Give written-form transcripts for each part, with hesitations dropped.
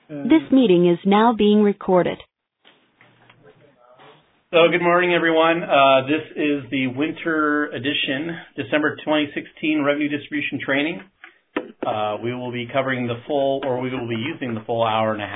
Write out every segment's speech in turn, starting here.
This meeting is now being recorded. So good morning, everyone. This is the winter edition, December 2016 Revenue Distribution Training. We will be covering the full, or we will be using the full hour and a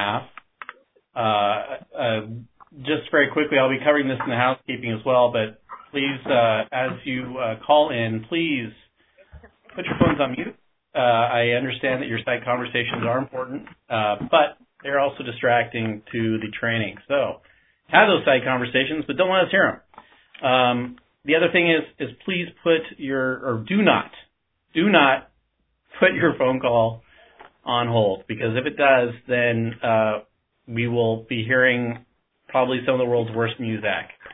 half. Just very quickly, I'll be covering this in the housekeeping as well, but please, as you call in, please put your phones on mute. I understand that your site conversations are important, but they're also distracting to the training. So have those side conversations, but don't let us hear them. The other thing is please put do not put your phone call on hold, because if it does, then we will be hearing probably some of the world's worst music.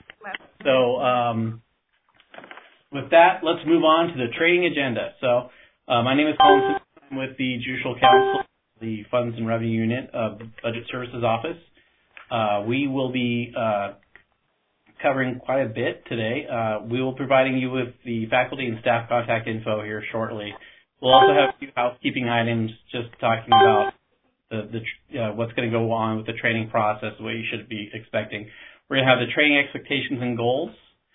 So with that, let's move on to the training agenda. So my name is Colin Simpson. I'm with the Judicial Council, the Funds and Revenue Unit of the Budget Services Office. We will be covering quite a bit today. We will be providing you with the faculty and staff contact info here shortly. We'll also have a few housekeeping items just talking about what's going to go on with the training process, what you should be expecting. We're going to have the training expectations and goals.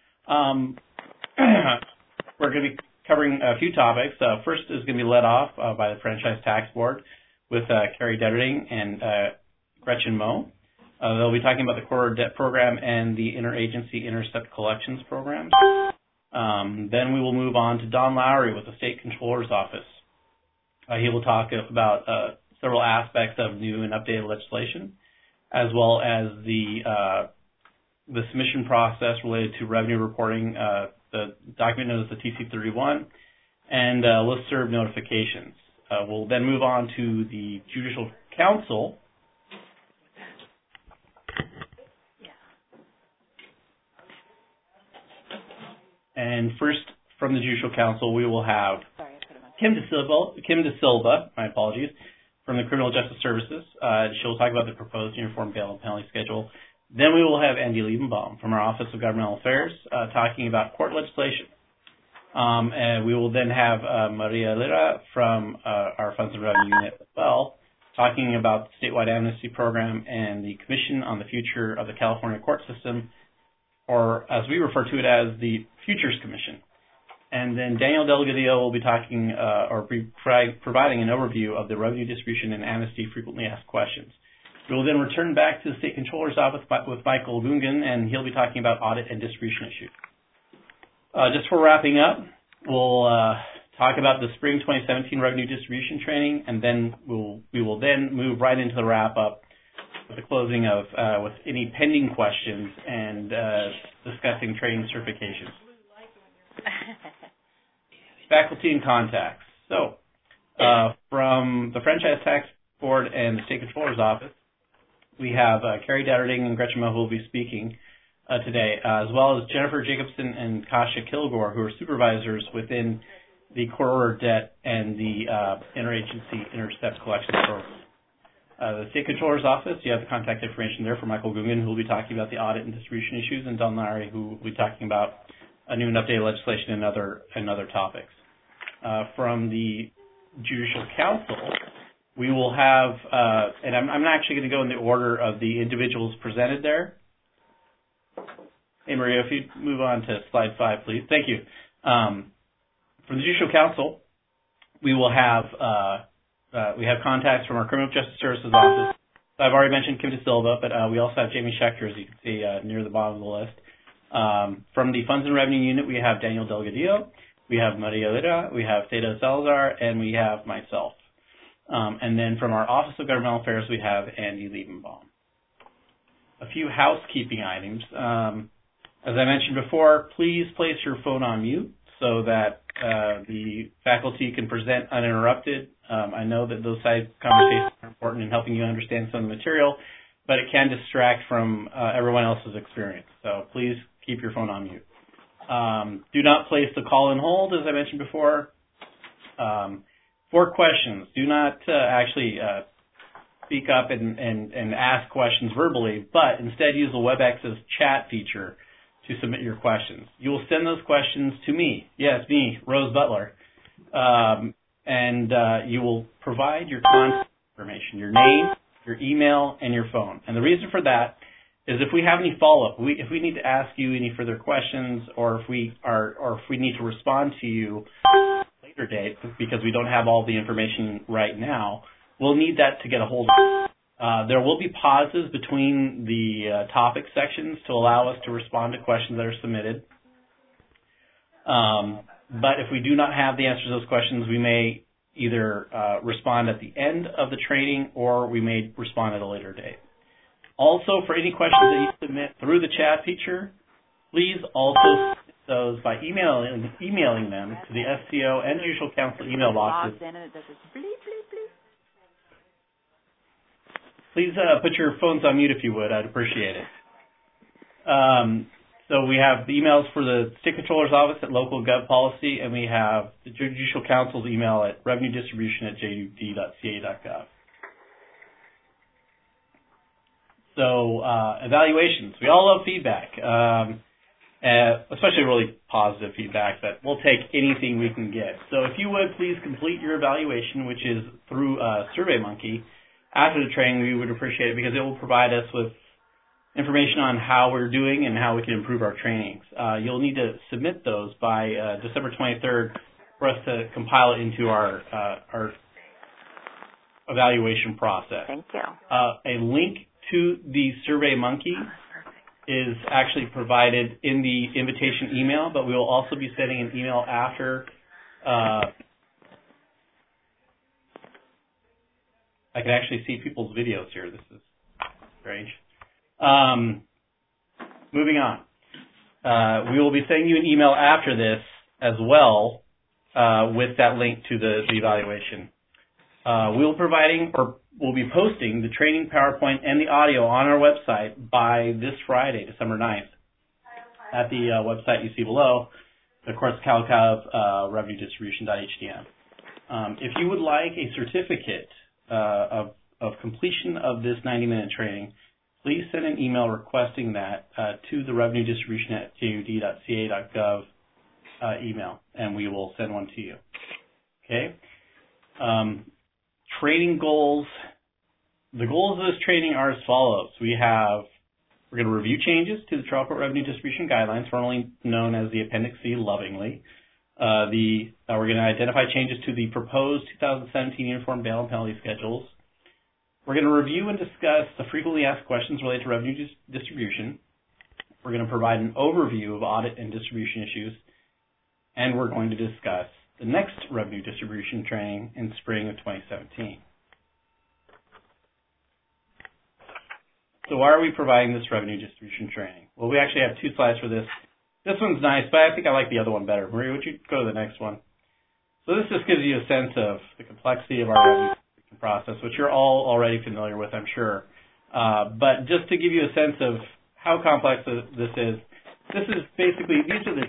We're going to be covering a few topics. First is going to be led off by the Franchise Tax Board with Carrie Detterding and Gretchen Moe. They'll be talking about the Corridor Debt Program and the Interagency Intercept Collections Programs. Then we will move on to Don Lowry with the State Controller's Office. He will talk about several aspects of new and updated legislation, as well as the submission process related to revenue reporting, the document known as the TC31, and listserv notifications. We'll then move on to the Judicial Council. And first, from the Judicial Council, we will have Kim DeSilva, my apologies, from the Criminal Justice Services. She'll talk about the proposed uniform bail and penalty schedule. Then we will have Andy Liebenbaum from our Office of Governmental Affairs talking about court legislation. And we will then have Maria Lira from our Funds and Revenue Unit as well, talking about the statewide amnesty program and the Commission on the Future of the California Court System, or as we refer to it as the Futures Commission. And then Daniel Delgadillo will be talking providing an overview of the revenue distribution and amnesty frequently asked questions. We will then return back to the State Controller's Office with Michael Gungan, and he'll be talking about audit and distribution issues. Just for wrapping up, we'll talk about the Spring 2017 Revenue Distribution Training, and then we will then move right into the wrap-up with the closing of with any pending questions and discussing training certifications. Faculty and contacts. So, from the Franchise Tax Board and the State Controller's Office, we have Carrie Detterding and Gretchen Moe who will be speaking today, as well as Jennifer Jacobson and Kasia Kilgore, who are supervisors within the Corridor Debt and the Interagency Intercept Collection Program. The State Controller's Office, you have the contact information there for Michael Gungan, who will be talking about the audit and distribution issues, and Don Larry, who will be talking about new and updated legislation and other topics. From the Judicial Council, we will have, and I'm not actually going to go in the order of the individuals presented there. Hey, Maria, if you move on to slide 5, please. Thank you. From the Judicial Council, we will have contacts from our Criminal Justice Services Office. I've already mentioned Kim DeSilva, but we also have Jamie Schechter, as you can see near the bottom of the list. From the Funds and Revenue Unit, we have Daniel Delgadillo, we have Maria Lira, we have Theda Salazar, and we have myself. And then from our Office of Governmental Affairs, we have Andy Liebenbaum. A few housekeeping items. As I mentioned before, please place your phone on mute so that the faculty can present uninterrupted. I know that those side conversations are important in helping you understand some of the material, but it can distract from everyone else's experience. So please keep your phone on mute. Do not place the call in hold, as I mentioned before. For questions, do not actually speak up and ask questions verbally, but instead use the WebEx's chat feature to submit your questions. You will send those questions to me. Yes, me, Rose Butler. And you will provide your contact information, your name, your email, and your phone. And the reason for that is if we have any follow-up, if we need to ask you any further questions, or if we need to respond to you at a later date because we don't have all the information right now, we'll need that to get a hold of you. There will be pauses between the topic sections to allow us to respond to questions that are submitted. But if we do not have the answers to those questions, we may either respond at the end of the training, or we may respond at a later date. Also, for any questions that you submit through the chat feature, please also submit those by emailing them to the SCO and Judicial Council email boxes. Please put your phones on mute if you would. I'd appreciate it. So we have the emails for the State Controller's Office at Local Gov Policy, and we have the Judicial Council's email at revenuedistribution@jd.ca.gov. So evaluations. We all love feedback, especially really positive feedback that we'll take anything we can get. So if you would, please complete your evaluation, which is through SurveyMonkey. After the training, we would appreciate it because it will provide us with information on how we're doing and how we can improve our trainings. You'll need to submit those by December 23rd for us to compile it into our evaluation process. Thank you. A link to the SurveyMonkey is actually provided in the invitation email, but we will also be sending an email after. I can actually see people's videos here. This is strange. Moving on. We will be sending you an email after this as well with that link to the evaluation. We'll be posting the training PowerPoint and the audio on our website by this Friday, December 9th, at the website you see below, of course, CalCov revenuedistribution.htm. If you would like a certificate of completion of this 90-minute training, please send an email requesting that to the revenuedistribution@jd.ca.gov email, and we will send one to you. Okay? Training goals. The goals of this training are as follows. We're going to review changes to the Trial Court Revenue Distribution Guidelines, formerly known as the Appendix C lovingly. We're going to identify changes to the proposed 2017 Uniform Bail and Penalty Schedules. We're going to review and discuss the frequently asked questions related to revenue distribution. We're going to provide an overview of audit and distribution issues. And we're going to discuss the next revenue distribution training in spring of 2017. So why are we providing this revenue distribution training? Well, we actually have two slides for this. This one's nice, but I think I like the other one better. Maria, would you go to the next one? So this just gives you a sense of the complexity of our revenue distribution process, which you're all already familiar with, I'm sure. But just to give you a sense of how complex this is basically, these are the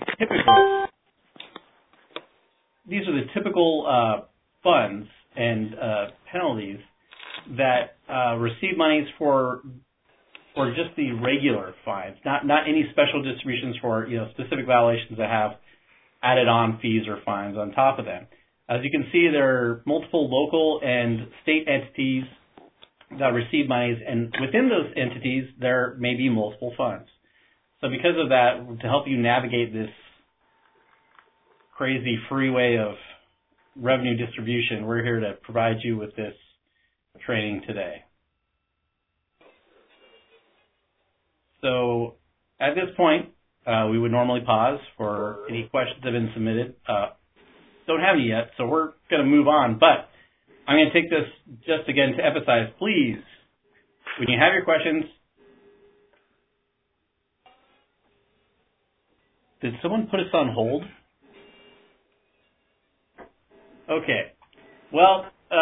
typical funds and penalties that receive monies for just the regular fines, not any special distributions for specific violations that have added on fees or fines on top of them. As you can see, there are multiple local and state entities that receive monies, and within those entities, there may be multiple funds. So because of that, to help you navigate this crazy freeway of revenue distribution, we're here to provide you with this training today. So at this point, we would normally pause for any questions that have been submitted. Don't have any yet, so we're going to move on. But I'm going to take this just again to emphasize, please, when you have your questions, did someone put us on hold? Okay. Well,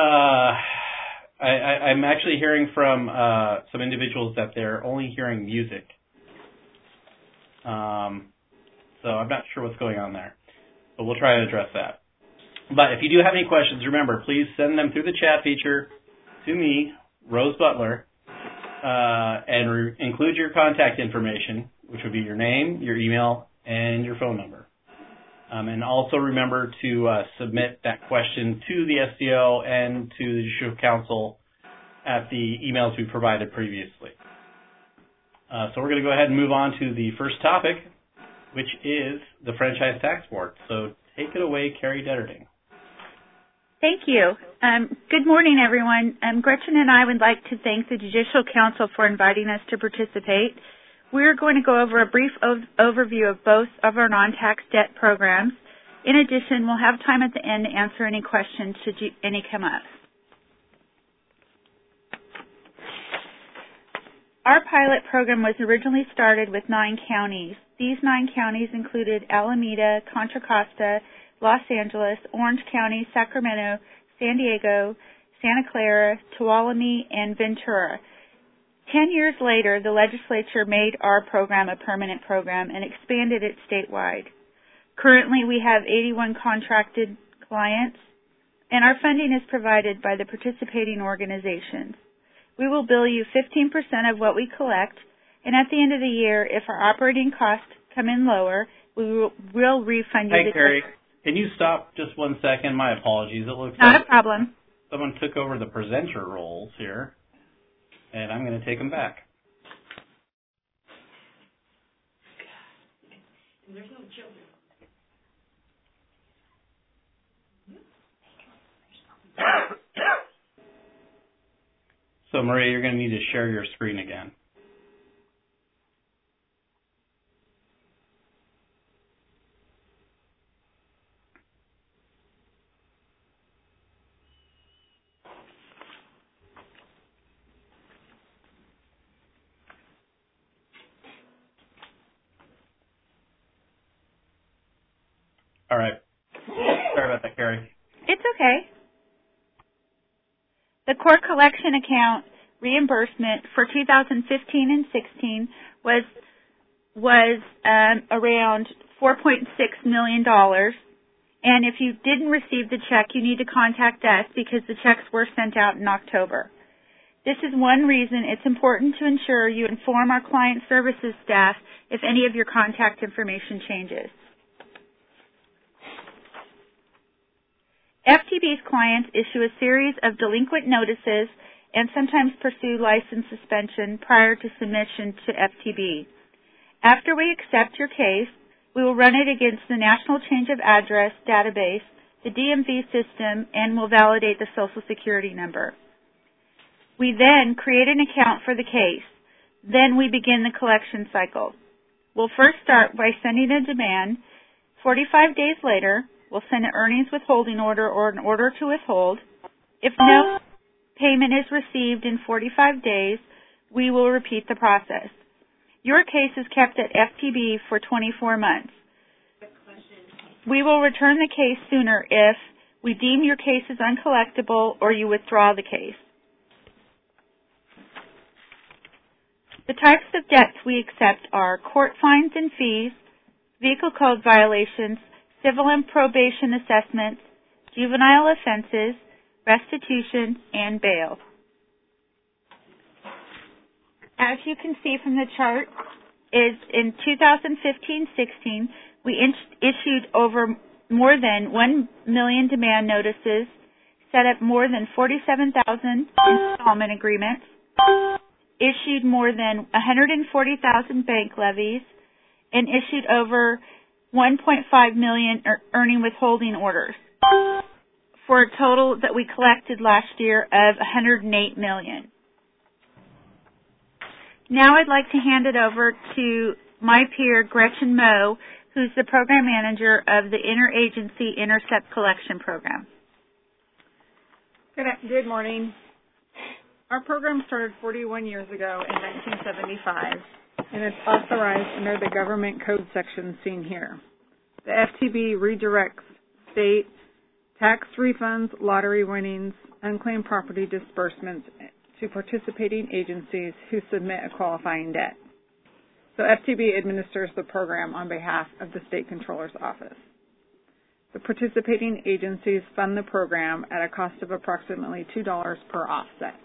I'm actually hearing from some individuals that they're only hearing music. So I'm not sure what's going on there, but we'll try to address that. But if you do have any questions, remember, please send them through the chat feature to me, Rose Butler, and include your contact information, which would be your name, your email, and your phone number. And also remember to submit that question to the SCO and to the Judicial Council at the emails we provided previously. So we're going to go ahead and move on to the first topic, which is the Franchise Tax Board. So take it away, Carrie Detterding. Thank you. Good morning, everyone. Gretchen and I would like to thank the Judicial Council for inviting us to participate. We're going to go over a brief overview of both of our non-tax debt programs. In addition, we'll have time at the end to answer any questions should any come up. Our pilot program was originally started with 9 counties. These 9 counties included Alameda, Contra Costa, Los Angeles, Orange County, Sacramento, San Diego, Santa Clara, Tuolumne, and Ventura. 10 years later, the legislature made our program a permanent program and expanded it statewide. Currently, we have 81 contracted clients, and our funding is provided by the participating organizations. We will bill you 15% of what we collect, and at the end of the year, if our operating costs come in lower, we'll refund you. Hey, Carrie, can you stop just 1 second? My apologies. It looks Not like a problem. someone took over the presenter roles here, and I'm going to take them back. There's no children. So, Maria, you're going to need to share your screen again. All right. Sorry about that, Carrie. It's okay. The Court Collection Account reimbursement for 2015 and 16 was around $4.6 million. And if you didn't receive the check, you need to contact us because the checks were sent out in October. This is one reason it's important to ensure you inform our client services staff if any of your contact information changes. FTB's clients issue a series of delinquent notices and sometimes pursue license suspension prior to submission to FTB. After we accept your case, we will run it against the National Change of Address database, the DMV system, and will validate the Social Security number. We then create an account for the case. Then we begin the collection cycle. We'll first start by sending a demand. 45 days later, we'll send an earnings withholding order or an order to withhold. If no payment is received in 45 days, we will repeat the process. Your case is kept at FTB for 24 months. We will return the case sooner if we deem your case is uncollectible or you withdraw the case. The types of debts we accept are court fines and fees, vehicle code violations, civil and probation assessments, juvenile offenses, restitution, and bail. As you can see from the chart, is in 2015-16, we issued over more than 1 million demand notices, set up more than 47,000 installment agreements, issued more than 140,000 bank levies, and issued over 1.5 million earning withholding orders, for a total that we collected last year of 108 million. Now I'd like to hand it over to my peer, Gretchen Moe, who's the program manager of the Interagency Intercept Collection Program. Good morning. Our program started 41 years ago in 1975, and it's authorized under the government code section seen here. The FTB redirects state tax refunds, lottery winnings, unclaimed property disbursements to participating agencies who submit a qualifying debt. So FTB administers the program on behalf of the State Controller's Office. The participating agencies fund the program at a cost of approximately $2 per offset.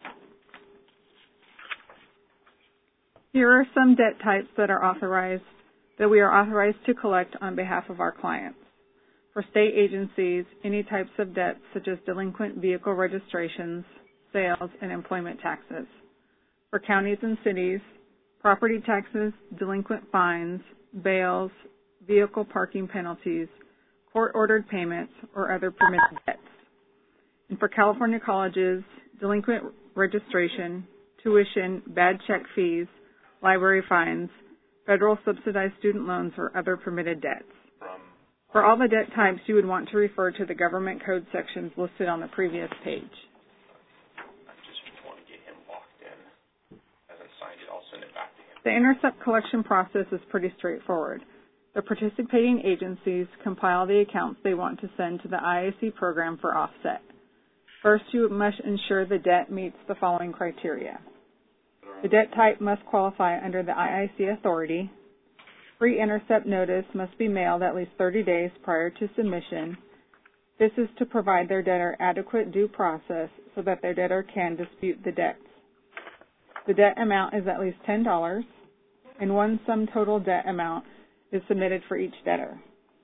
Here are some debt types that we are authorized to collect on behalf of our clients. For state agencies, any types of debts such as delinquent vehicle registrations, sales, and employment taxes. For counties and cities, property taxes, delinquent fines, bails, vehicle parking penalties, court-ordered payments, or other permitted debts. And for California colleges, delinquent registration, tuition, bad check fees, library fines, federal subsidized student loans, or other permitted debts. For all the debt types, you would want to refer to the government code sections listed on the previous page. I just want to get him locked in. As I signed it, I'll send it back to him. The intercept collection process is pretty straightforward. The participating agencies compile the accounts they want to send to the IAC program for offset. First, you must ensure the debt meets the following criteria. The debt type must qualify under the IIC authority. Pre-intercept notice must be mailed at least 30 days prior to submission. This is to provide their debtor adequate due process so that their debtor can dispute the debts. The debt amount is at least $10, and one sum total debt amount is submitted for each debtor.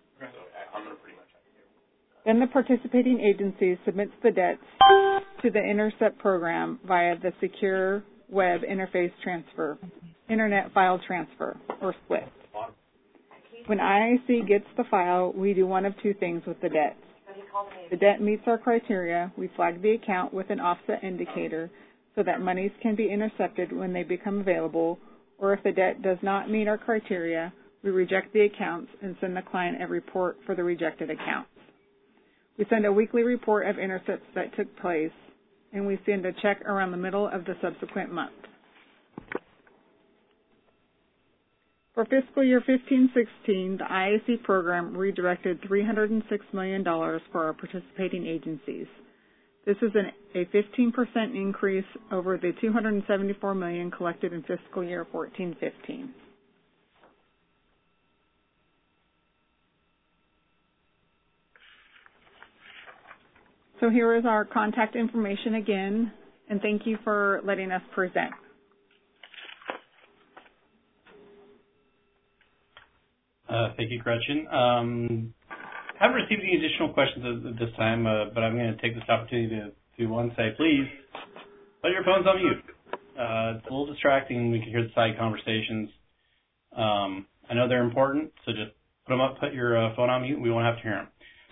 Then the participating agency submits the debts to the intercept program via the secure web interface transfer, internet file transfer, or SWIFT. When IIC gets the file, we do one of two things with the debts. The debt meets our criteria, we flag the account with an offset indicator so that monies can be intercepted when they become available, or if the debt does not meet our criteria, we reject the accounts and send the client a report for the rejected accounts. We send a weekly report of intercepts that took place, and we send a check around the middle of the subsequent month. For fiscal year 15-16, the IAC program redirected $306 million for our participating agencies. This is a 15% increase over the $274 million collected in fiscal year 14-15. So here is our contact information again, and thank you for letting us present. Thank you, Gretchen. Haven't received any additional questions at this time, but I'm going to take this opportunity to one, say, please, put your phones on mute. It's a little distracting. We can hear the side conversations. I know they're important, so just put them up, put your phone on mute. We won't have to hear them.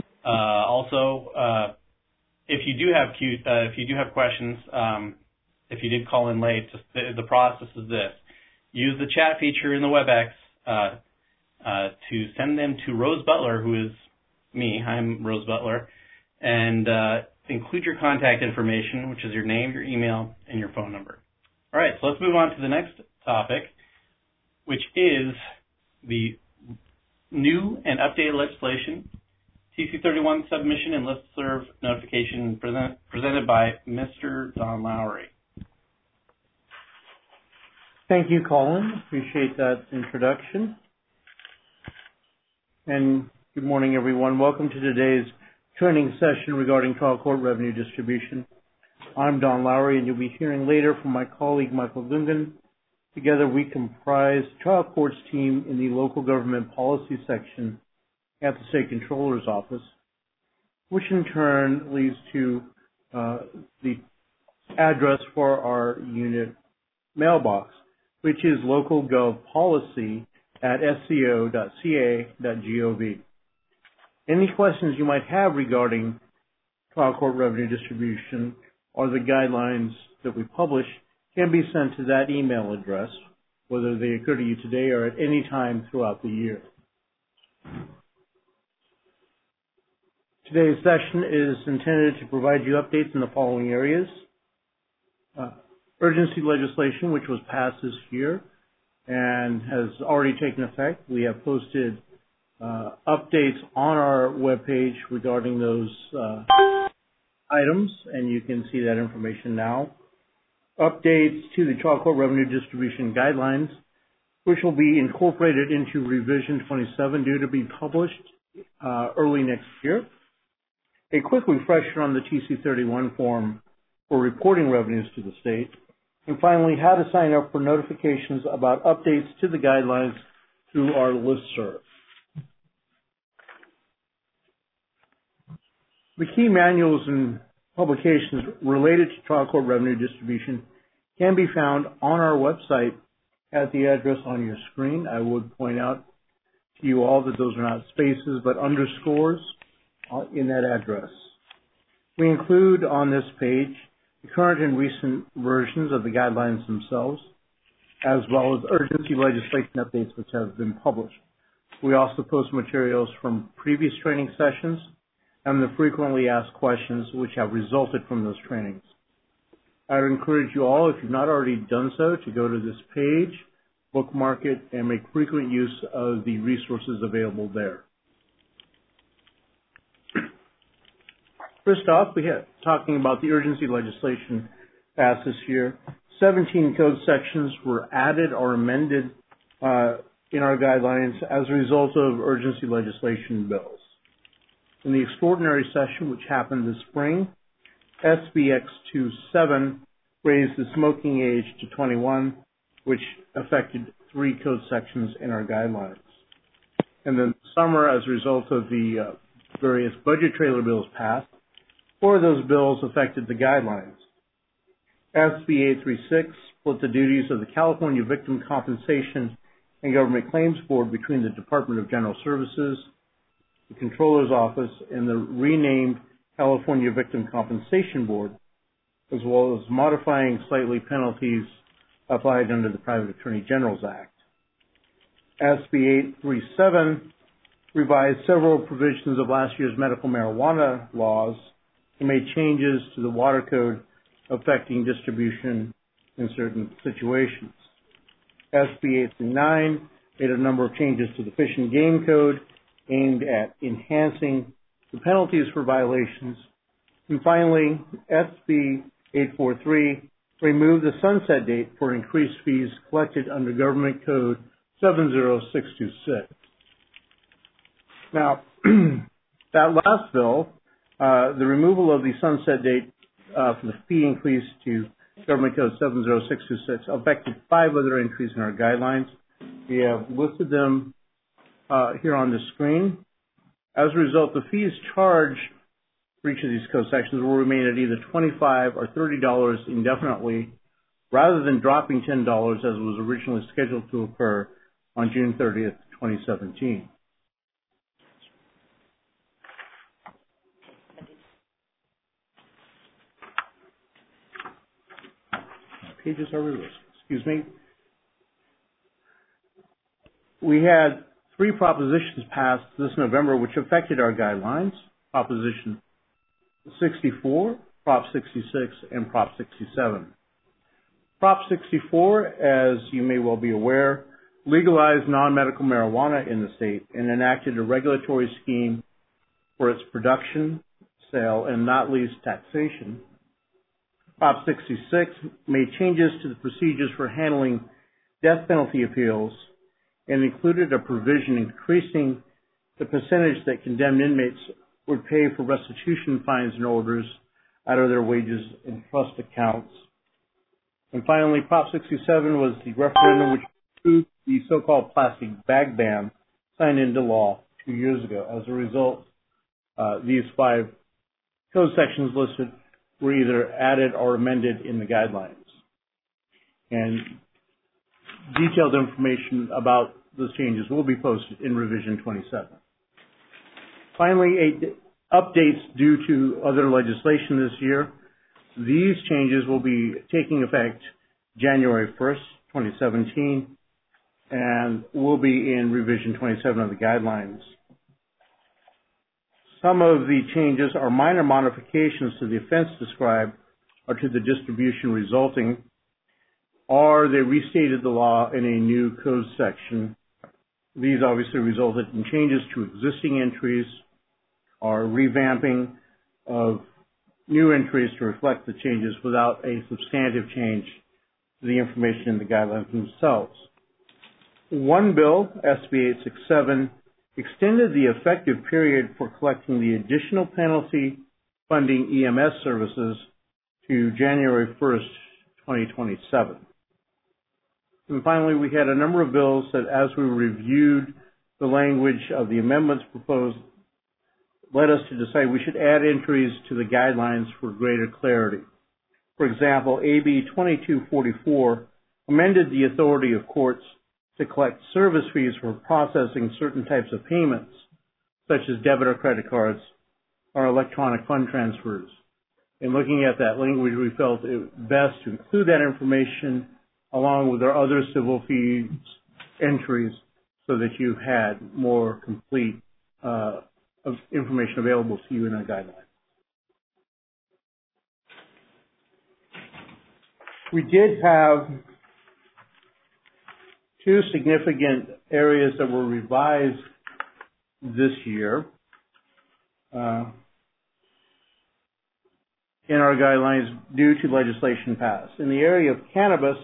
Also, if you do have questions, if you did call in late, just the process is this: use the chat feature in the WebEx to send them to Rose Butler, who is me. I'm Rose Butler, and include your contact information, which is your name, your email, and your phone number. All right, so let's move on to the next topic, which is the new and updated legislation, TC31 submission and listserv notification presented by Mr. Don Lowry. Thank you, Colin. Appreciate that introduction. And good morning, everyone. Welcome to today's training session regarding trial court revenue distribution. I'm Don Lowry, and you'll be hearing later from my colleague, Michael Gungan. Together, we comprise the trial courts team in the local government policy section at the State Controller's Office, which in turn leads to the address for our unit mailbox, which is localgovpolicy at sco.ca.gov. Any questions you might have regarding trial court revenue distribution or the guidelines that we publish can be sent to that email address, whether they occur to you today or at any time throughout the year. Today's session is intended to provide you updates in the following areas. Urgency legislation, which was passed this year and has already taken effect. We have posted updates on our webpage regarding those items, and you can see that information now. Updates to the trial court revenue distribution guidelines, which will be incorporated into Revision 27, due to be published early next year. A quick refresher on the TC31 form for reporting revenues to the state. And finally, how to sign up for notifications about updates to the guidelines through our listserv. The key manuals and publications related to trial court revenue distribution can be found on our website at the address on your screen. I would point out to you all that those are not spaces but underscores in that address. We include on this page the current and recent versions of the guidelines themselves, as well as urgency legislation updates which have been published. We also post materials from previous training sessions and the frequently asked questions which have resulted from those trainings. I would encourage you all, if you've not already done so, to go to this page, bookmark it, and make frequent use of the resources available there. First off, we have talking about the urgency legislation passed this year. 17 code sections were added or amended in our guidelines as a result of urgency legislation bills. In the extraordinary session, which happened this spring, SB X27 raised the smoking age to 21, which affected 3 code sections in our guidelines. And then summer, as a result of the various budget trailer bills passed, 4 of those bills affected the guidelines. SB 836 split the duties of the California Victim Compensation and Government Claims Board between the Department of General Services, the Controller's Office, and the renamed California Victim Compensation Board, as well as modifying slightly penalties applied under the Private Attorney General's Act. SB 837 revised several provisions of last year's medical marijuana laws and made changes to the water code affecting distribution in certain situations. SB 839 made a number of changes to the Fish and Game Code aimed at enhancing the penalties for violations. And finally, SB 843 removed the sunset date for increased fees collected under Government Code 70626. Now, that last bill, the removal of the sunset date for the fee increase to Government Code 70626 affected 5 other entries in our guidelines. We have listed them here on the screen. As a result, the fees charged for each of these code sections will remain at either $25 or $30 indefinitely, rather than dropping $10 as was originally scheduled to occur on June 30th, 2017. Pages are reversed. Excuse me. We had 3 propositions passed this November which affected our guidelines: Proposition 64, Prop 66, and Prop 67. Prop 64, as you may well be aware, legalized non-medical marijuana in the state and enacted a regulatory scheme for its production, sale, and not least taxation. Prop 66 made changes to the procedures for handling death penalty appeals and included a provision increasing the percentage that condemned inmates would pay for restitution fines and orders out of their wages and trust accounts. And finally, Prop 67 was the referendum which approved the so-called plastic bag ban signed into law 2 years ago. As a result, these 5 code sections listed were either added or amended in the guidelines. And detailed information about those changes will be posted in Revision 27. Finally, 8 updates due to other legislation this year. These changes will be taking effect January 1st, 2017, and will be in Revision 27 of the guidelines. Some of the changes are minor modifications to the offense described or to the distribution resulting, or they restated the law in a new code section. These obviously resulted in changes to existing entries or revamping of new entries to reflect the changes without a substantive change to the information in the guidelines themselves. One bill, SB 867, extended the effective period for collecting the additional penalty funding EMS services to January 1st, 2027. And finally, we had a number of bills that, as we reviewed the language of the amendments proposed led us to decide we should add entries to the guidelines for greater clarity. For example, AB 2244 amended the authority of courts to collect service fees for processing certain types of payments, such as debit or credit cards or electronic fund transfers. In looking at that language, we felt it best to include that information along with our other civil fees entries so that you had more complete information available to you in our guidelines. We did have two significant areas that were revised this year in our guidelines due to legislation passed. In the area of cannabis,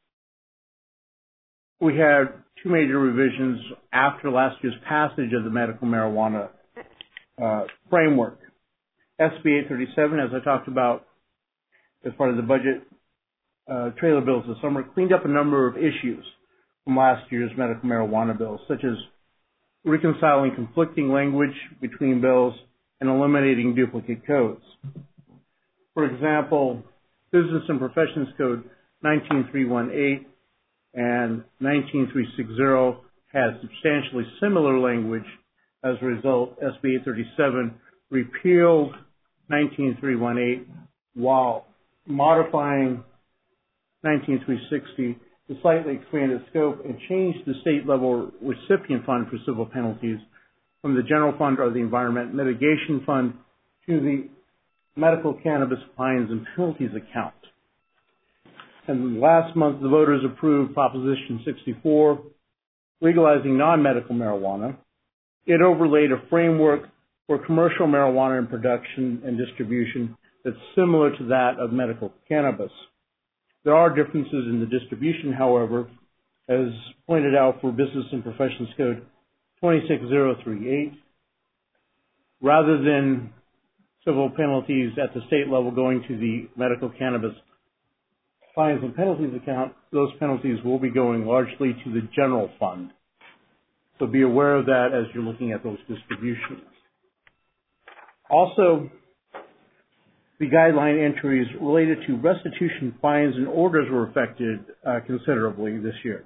we had two major revisions after last year's passage of the medical marijuana framework. SB 837, as I talked about as part of the budget trailer bills this summer, cleaned up a number of issues from last year's medical marijuana bills, such as reconciling conflicting language between bills and eliminating duplicate codes. For example, Business and Professions Code 19318 and 19360 had substantially similar language. As a result, SB 837 repealed 19318 while modifying 19360 to slightly expand its scope and change the state-level recipient fund for civil penalties from the general fund or the Environment Mitigation Fund to the Medical Cannabis Fines and Penalties account. And last month, the voters approved Proposition 64, legalizing non-medical marijuana. It overlaid a framework for commercial marijuana in production and distribution that's similar to that of medical cannabis. There are differences in the distribution, however, as pointed out for Business and Professions Code 26038. Rather than civil penalties at the state level going to the medical cannabis fines and penalties account, those penalties will be going largely to the general fund. So be aware of that as you're looking at those distributions. Also, the guideline entries related to restitution fines and orders were affected considerably this year.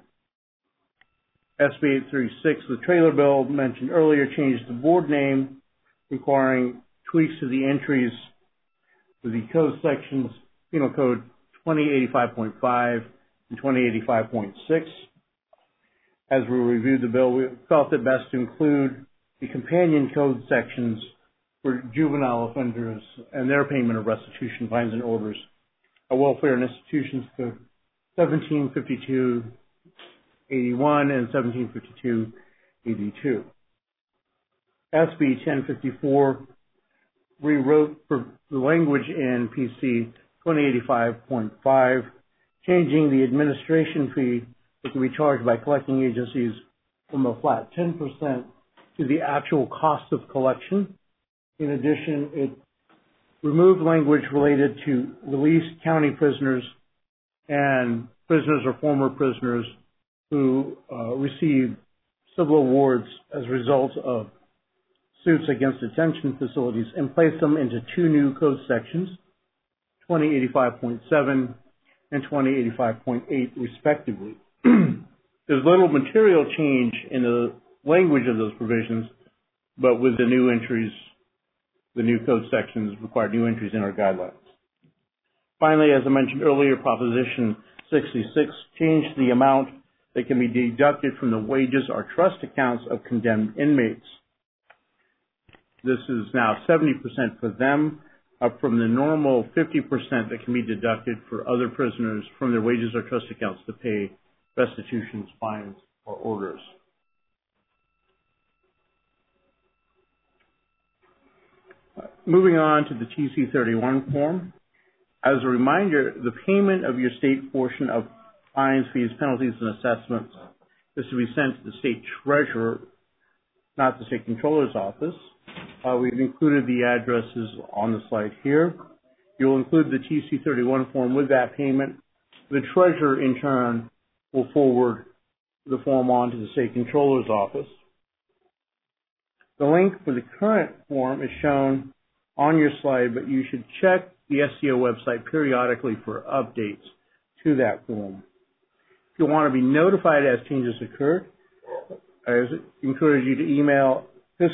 SB 836, the trailer bill mentioned earlier, changed the board name, requiring tweaks to the entries for the code sections, Penal Code 2085.5 and 2085.6. As we reviewed the bill, we felt it best to include the companion code sections for juvenile offenders and their payment of restitution fines and orders, a Welfare and Institutions Code 1752-81 and 1752-82. SB 1054 rewrote for the language in PC 2085.5, changing the administration fee that can be charged by collecting agencies from a flat 10% to the actual cost of collection. In addition, it removed language related to released county prisoners and prisoners or former prisoners who received civil awards as a result of suits against detention facilities and placed them into two new code sections, 2085.7 and 2085.8 respectively. There's little material change in the language of those provisions, but with the new entries, the new code sections require new entries in our guidelines. Finally, as I mentioned earlier, Proposition 66 changed the amount that can be deducted from the wages or trust accounts of condemned inmates. This is now 70% for them, up from the normal 50% that can be deducted for other prisoners from their wages or trust accounts to pay restitutions, fines, or orders. Moving on to the TC31 form. As a reminder, the payment of your state portion of fines, fees, penalties, and assessments is to be sent to the state treasurer, not the state controller's office. We've included the addresses on the slide here. You'll include the TC31 form with that payment. The treasurer, in turn, will forward the form on to the state controller's office. The link for the current form is shown on your slide, but you should check the SCO website periodically for updates to that form. If you want to be notified as changes occur, I encourage you to email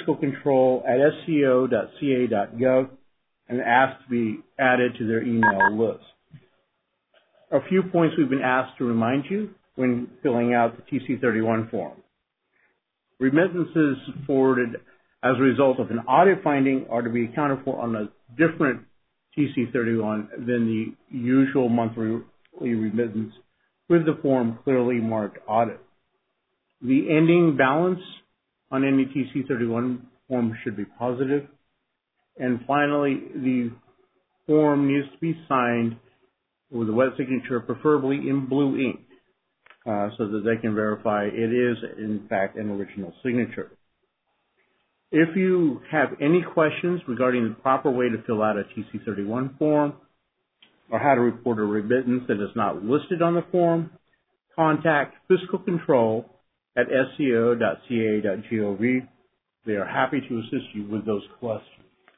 fiscalcontrol@sco.ca.gov and ask to be added to their email list. A few points we've been asked to remind you when filling out the TC31 form. Remittances forwarded as a result of an audit finding are to be accounted for on a different TC31 than the usual monthly remittance with the form clearly marked audit. The ending balance on any TC31 form should be positive. And finally, the form needs to be signed with a wet signature, preferably in blue ink, so that they can verify it is, in fact, an original signature. If you have any questions regarding the proper way to fill out a TC31 form or how to report a remittance that is not listed on the form, contact Fiscal Control at sco.ca.gov. They are happy to assist you with those questions.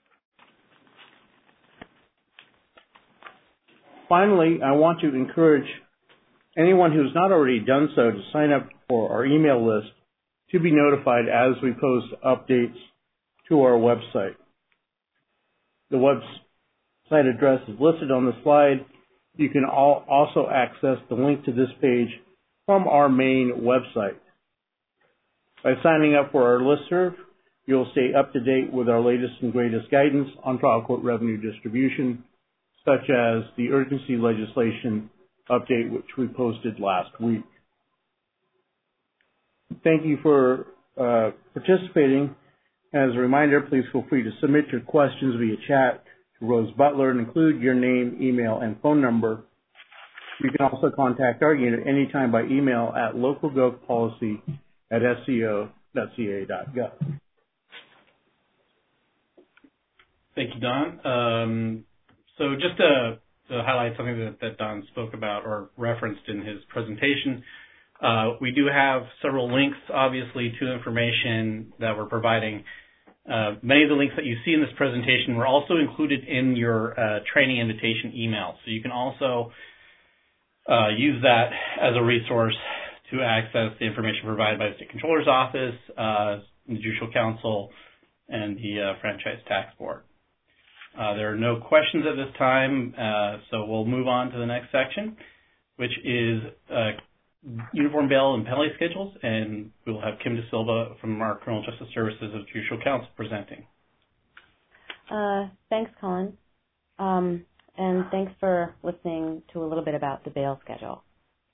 Finally, I want to encourage anyone who has not already done so to sign up for our email list to be notified as we post updates to our website. The website address is listed on the slide. You can also access the link to this page from our main website. By signing up for our listserv, you'll stay up to date with our latest and greatest guidance on trial court revenue distribution, such as the urgency legislation update, which we posted last week. Thank you for participating. As a reminder, please feel free to submit your questions via chat to Rose Butler and include your name, email, and phone number. You can also contact our unit anytime by email at localgovpolicy@sco.ca.gov. Thank you, Don. So just to highlight something that Don spoke about or referenced in his presentation, we do have several links, obviously, to information that we're providing. Many of the links that you see in this presentation were also included in your training invitation email. So you can also use that as a resource to access the information provided by the State Controller's Office, the Judicial Council, and the Franchise Tax Board. There are no questions at this time, so we'll move on to the next section, which is uniform bail and penalty schedules, and we'll have Kim De Silva from our Criminal Justice Services of Judicial Council presenting. Thanks, Colin, and thanks for listening to a little bit about the bail schedule.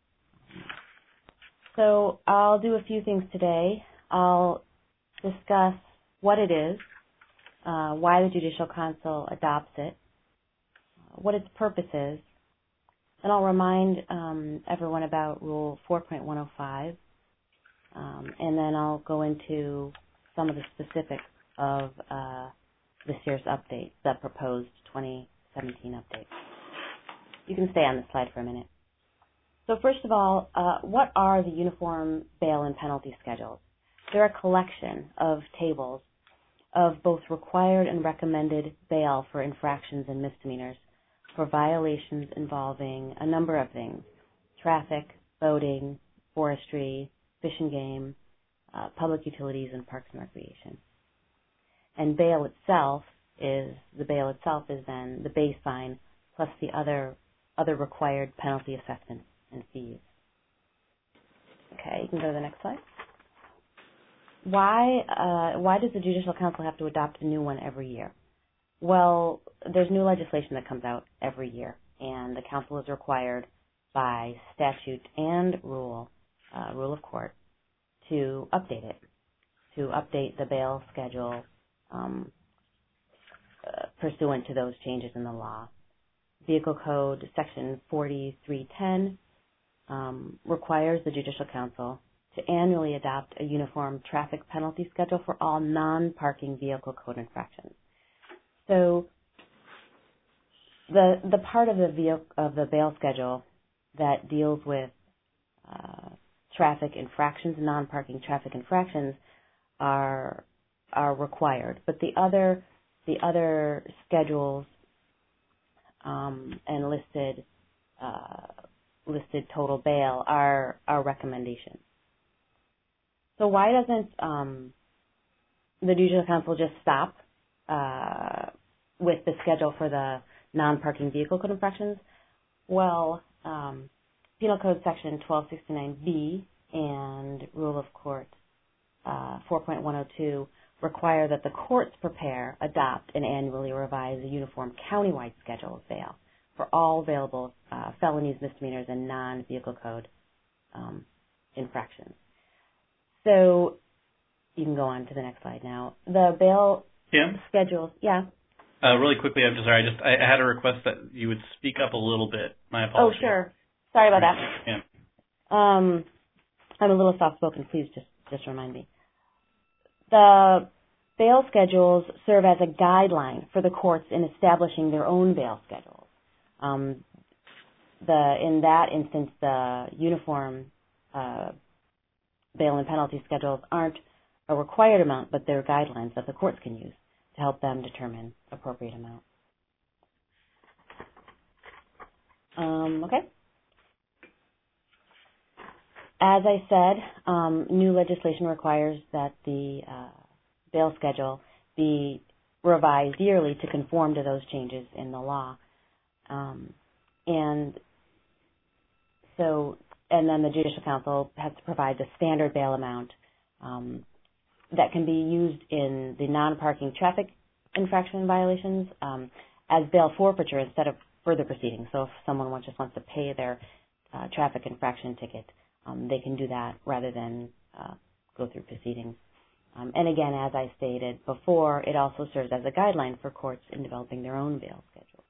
So I'll do a few things today. I'll discuss what it is, why the Judicial Council adopts it, what its purpose is, and I'll remind everyone about Rule 4.105, and then I'll go into some of the specifics of this year's update, the proposed 2017 update. You can stay on the slide for a minute. So first of all, what are the uniform bail and penalty schedules? They're a collection of tables of both required and recommended bail for infractions and misdemeanors for violations involving a number of things: traffic, boating, forestry, fish and game, public utilities, and parks and recreation. And bail itself is then the base fine plus the other required penalty assessments and fees. Okay, you can go to the next slide. Why does the Judicial Council have to adopt a new one every year? Well, there's new legislation that comes out every year, and the Council is required by statute and rule of court to update it, to update the bail schedule pursuant to those changes in the law. Vehicle Code Section 4310 requires the Judicial Council to annually adopt a uniform traffic penalty schedule for all non-parking vehicle code infractions. So the part of the bail schedule that deals with traffic infractions, non-parking traffic infractions, are are required, but the other schedules and listed total bail are recommendations. So why doesn't the Judicial Council just stop with the schedule for the non-parking vehicle code infractions? Well, Penal Code Section 1269B and Rule of Court 4.102 require that the courts prepare, adopt, and annually revise a uniform countywide schedule of bail for all available felonies, misdemeanors, and non-vehicle code infractions. So you can go on to the next slide now. The bail schedules, yeah. Really quickly, I'm sorry. I had a request that you would speak up a little bit. My apologies. Oh, sure. Sorry about that. Yeah. I'm a little soft-spoken. Please just remind me. The bail schedules serve as a guideline for the courts in establishing their own bail schedules. In that instance, the uniform bail and penalty schedules aren't a required amount, but they're guidelines that the courts can use to help them determine appropriate amount. Okay. As I said, new legislation requires that the bail schedule be revised yearly to conform to those changes in the law. And then the Judicial Council has to provide the standard bail amount that can be used in the non-parking traffic infraction violations as bail forfeiture instead of further proceedings. So if someone just wants to pay their traffic infraction ticket, they can do that rather than go through proceedings. And again, as I stated before, it also serves as a guideline for courts in developing their own bail schedule.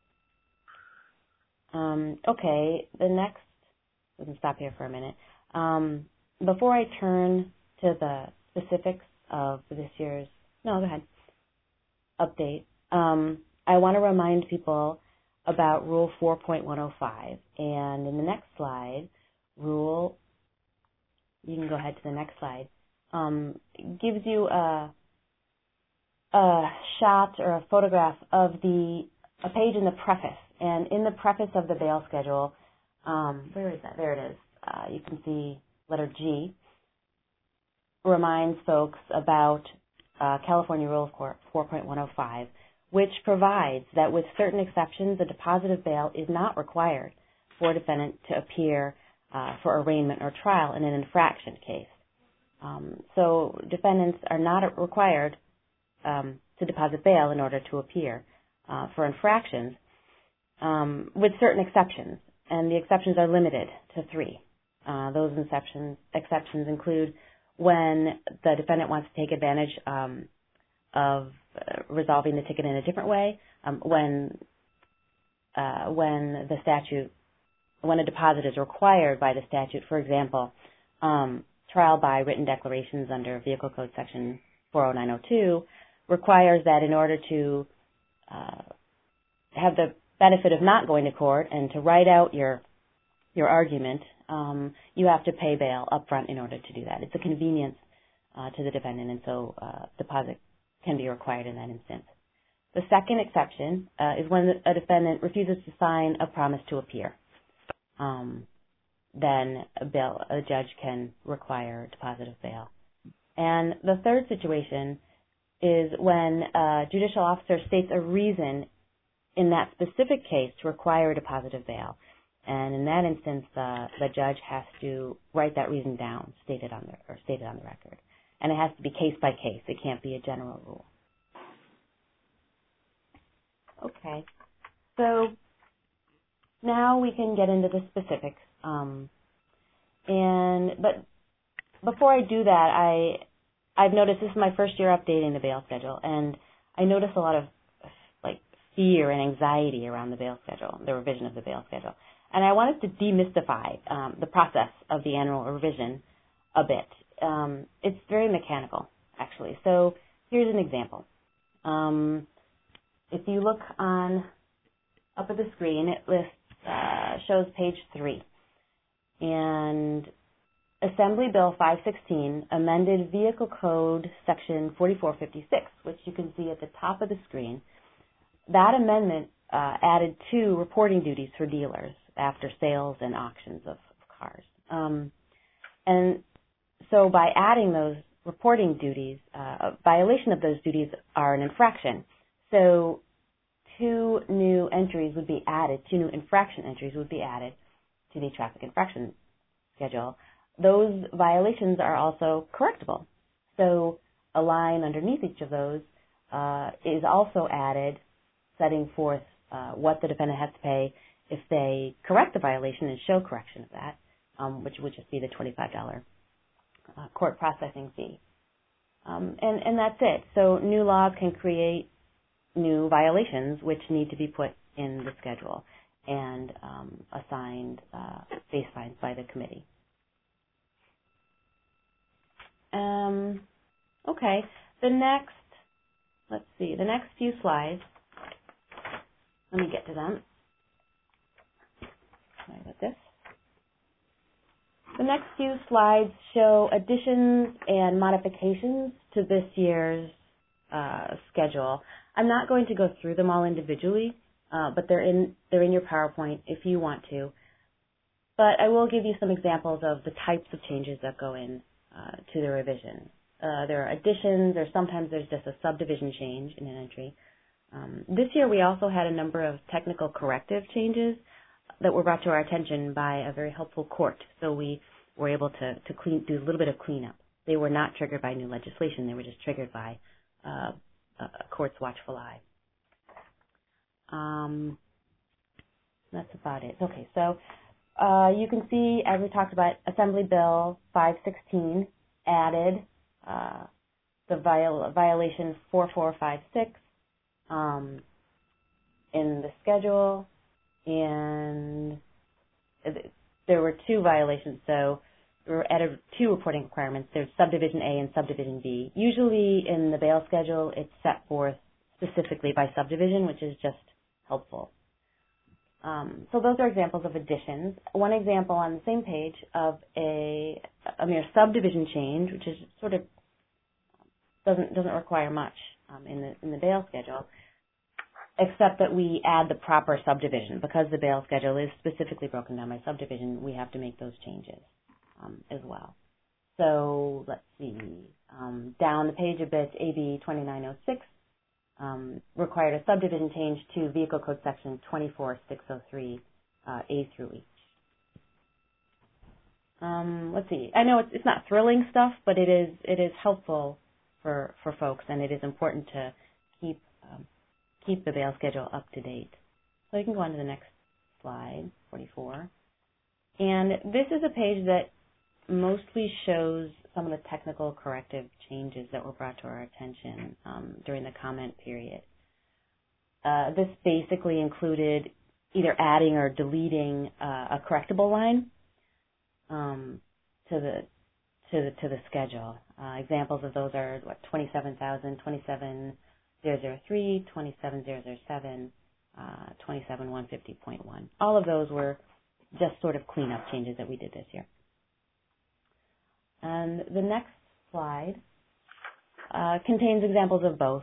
Okay, the next, we can stop here for a minute. Before I turn to the specifics of this year's, no, go ahead, update, I want to remind people about Rule 4.105. And in the next slide, you can go ahead to the next slide, gives you a shot or a photograph of a page in the preface. And in the preface of the bail schedule, where is that? There it is. You can see letter G reminds folks about California Rule of Court 4.105, which provides that with certain exceptions, a deposit of bail is not required for a defendant to appear for arraignment or trial in an infraction case. So defendants are not required to deposit bail in order to appear for infractions, with certain exceptions, and the exceptions are limited to 3. Those exceptions include when the defendant wants to take advantage of resolving the ticket in a different way, when a deposit is required by the statute. For example, trial by written declarations under Vehicle Code Section 40902 requires that in order to have the benefit of not going to court and to write out your argument, you have to pay bail up front in order to do that. It's a convenience to the defendant, and so deposit can be required in that instance. The second exception is when a defendant refuses to sign a promise to appear. Then a judge can require deposit of bail. And the third situation is when a judicial officer states a reason in that specific case to require a deposit of bail. And in that instance, the judge has to write that reason down, stated on the record. And it has to be case by case. It can't be a general rule. Okay. So now we can get into the specifics. But before I do that, I've noticed this is my first year updating the bail schedule, and I noticed a lot of fear and anxiety around the bail schedule, the revision of the bail schedule. And I wanted to demystify the process of the annual revision a bit. It's very mechanical, actually. So here's an example. If you look up at the screen, it lists shows page 3. And Assembly Bill 516 amended Vehicle Code Section 4456, which you can see at the top of the screen. That amendment added 2 reporting duties for dealers after sales and auctions of cars. And so by adding those reporting duties, violation of those duties are an infraction. So 2 new entries would be added, 2 new infraction entries would be added to the traffic infraction schedule. Those violations are also correctable. So a line underneath each of those is also added, setting forth what the defendant has to pay if they correct the violation and show correction of that, which would just be the $25 court processing fee. And that's it. So new laws can create new violations which need to be put in the schedule and assigned base fines by the committee. Okay, the next few slides, let me get to them. Sorry about this. The next few slides show additions and modifications to this year's schedule. I'm not going to go through them all individually, but they're in your PowerPoint if you want to. But I will give you some examples of the types of changes that go in to the revision. There are additions, or sometimes there's just a subdivision change in an entry. This year we also had a number of technical corrective changes that were brought to our attention by a very helpful court. So we were able to do a little bit of cleanup. They were not triggered by new legislation. They were just triggered by a court's watchful eye. That's about it. Okay, so you can see, as we talked about, Assembly Bill 516 added the violation 4456 in the schedule, and there were 2 violations, so we were added 2 reporting requirements. There's Subdivision A and Subdivision B. Usually in the bail schedule, it's set forth specifically by subdivision, which is just helpful. So those are examples of additions. One example on the same page of a mere subdivision change, which is sort of doesn't require much in the bail schedule, except that we add the proper subdivision. Because the bail schedule is specifically broken down by subdivision, we have to make those changes as well. So let's see, down the page a bit, AB 2906 required a subdivision change to Vehicle Code Section 24603 A through H. Let's see. I know it's not thrilling stuff, but it is helpful for folks, and it is important to keep the bail schedule up to date. So you can go on to the next slide, 44. And this is a page that mostly shows some of the technical corrective changes that were brought to our attention during the comment period. This basically included either adding or deleting a correctable line to the schedule. Examples of those are 27,000, 27,003, 27,007, 27,150.1. All of those were just sort of cleanup changes that we did this year. And the next slide contains examples of both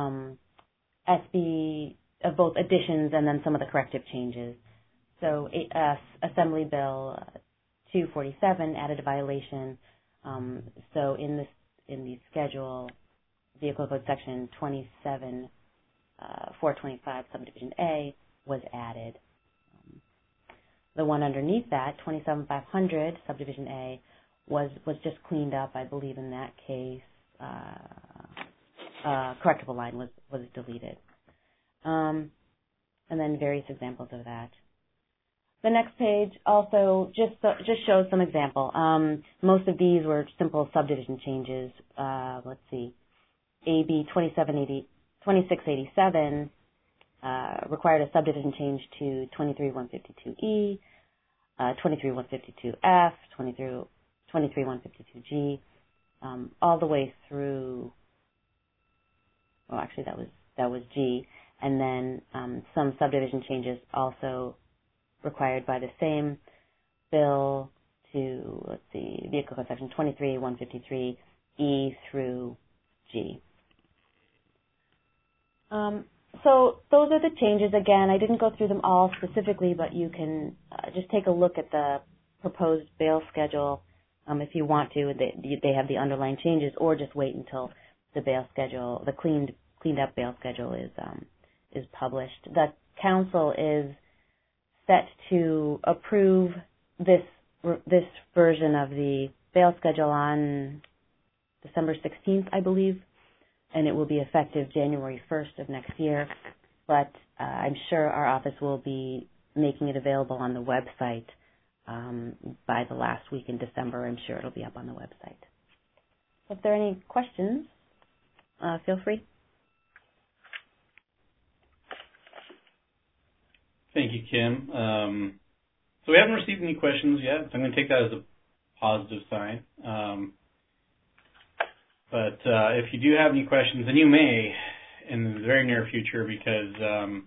both additions and then some of the corrective changes. So Assembly Bill 247 added a violation. So in the schedule, Vehicle Code Section 425 Subdivision A was added. The one underneath that, 27500 Subdivision A, was just cleaned up. I believe in that case, correctable line was deleted. And then various examples of that. The next page also just shows some example. Most of these were simple subdivision changes. Let's see. AB 2687 required a subdivision change to 23152E, 23152F, 23152G, all the way through. Well, actually, that was G, and then some subdivision changes also required by the same bill to, let's see, Vehicle Code Section 23, 153, E through G. So those are the changes. Again, I didn't go through them all specifically, but you can just take a look at the proposed bail schedule if you want to. They have the underlying changes, or just wait until the bail schedule, the cleaned up bail schedule is published. The council is set to approve this version of the bail schedule on December 16th, I believe, and it will be effective January 1st of next year. But I'm sure our office will be making it available on the website by the last week in December. I'm sure it'll be up on the website. If there are any questions, feel free. Thank you, Kim. So we haven't received any questions yet, so I'm going to take that as a positive sign. But if you do have any questions, and you may in the very near future, because it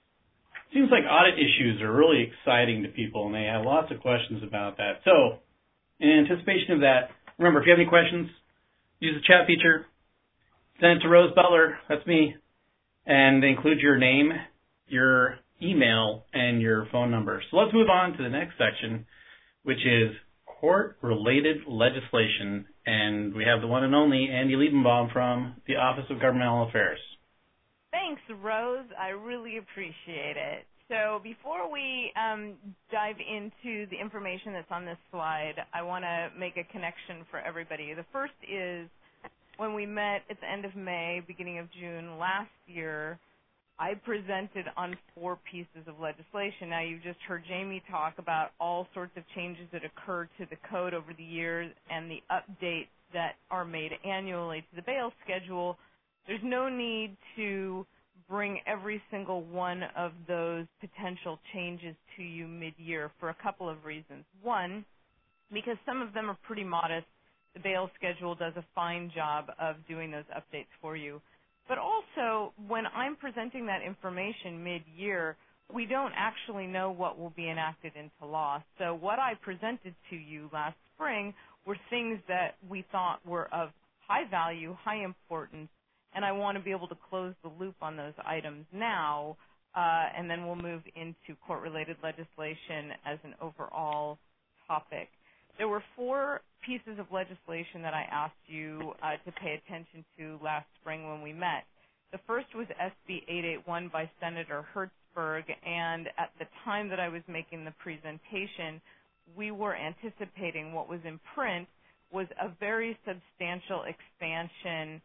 seems like audit issues are really exciting to people, and they have lots of questions about that. So in anticipation of that, remember, if you have any questions, use the chat feature, send it to Rose Butler, that's me, and include your name, your email, and your phone number. So let's move on to the next section, which is court-related legislation, and we have the one and only Andy Liebenbaum from the Office of Governmental Affairs. Thanks, Rose. I really appreciate it. So before we dive into the information that's on this slide, I want to make a connection for everybody. The first is when we met at the end of May, beginning of June last year, I presented on 4 pieces of legislation. Now, you've just heard Jamie talk about all sorts of changes that occurred to the code over the years and the updates that are made annually to the bail schedule. There's no need to bring every single one of those potential changes to you mid-year for a couple of reasons. One, because some of them are pretty modest. The bail schedule does a fine job of doing those updates for you. But also, when I'm presenting that information mid-year, we don't actually know what will be enacted into law. So what I presented to you last spring were things that we thought were of high value, high importance, and I want to be able to close the loop on those items now, and then we'll move into court-related legislation as an overall topic. There were 4 pieces of legislation that I asked you to pay attention to last spring when we met. The first was SB 881 by Senator Hertzberg, and at the time that I was making the presentation, we were anticipating what was in print was a very substantial expansion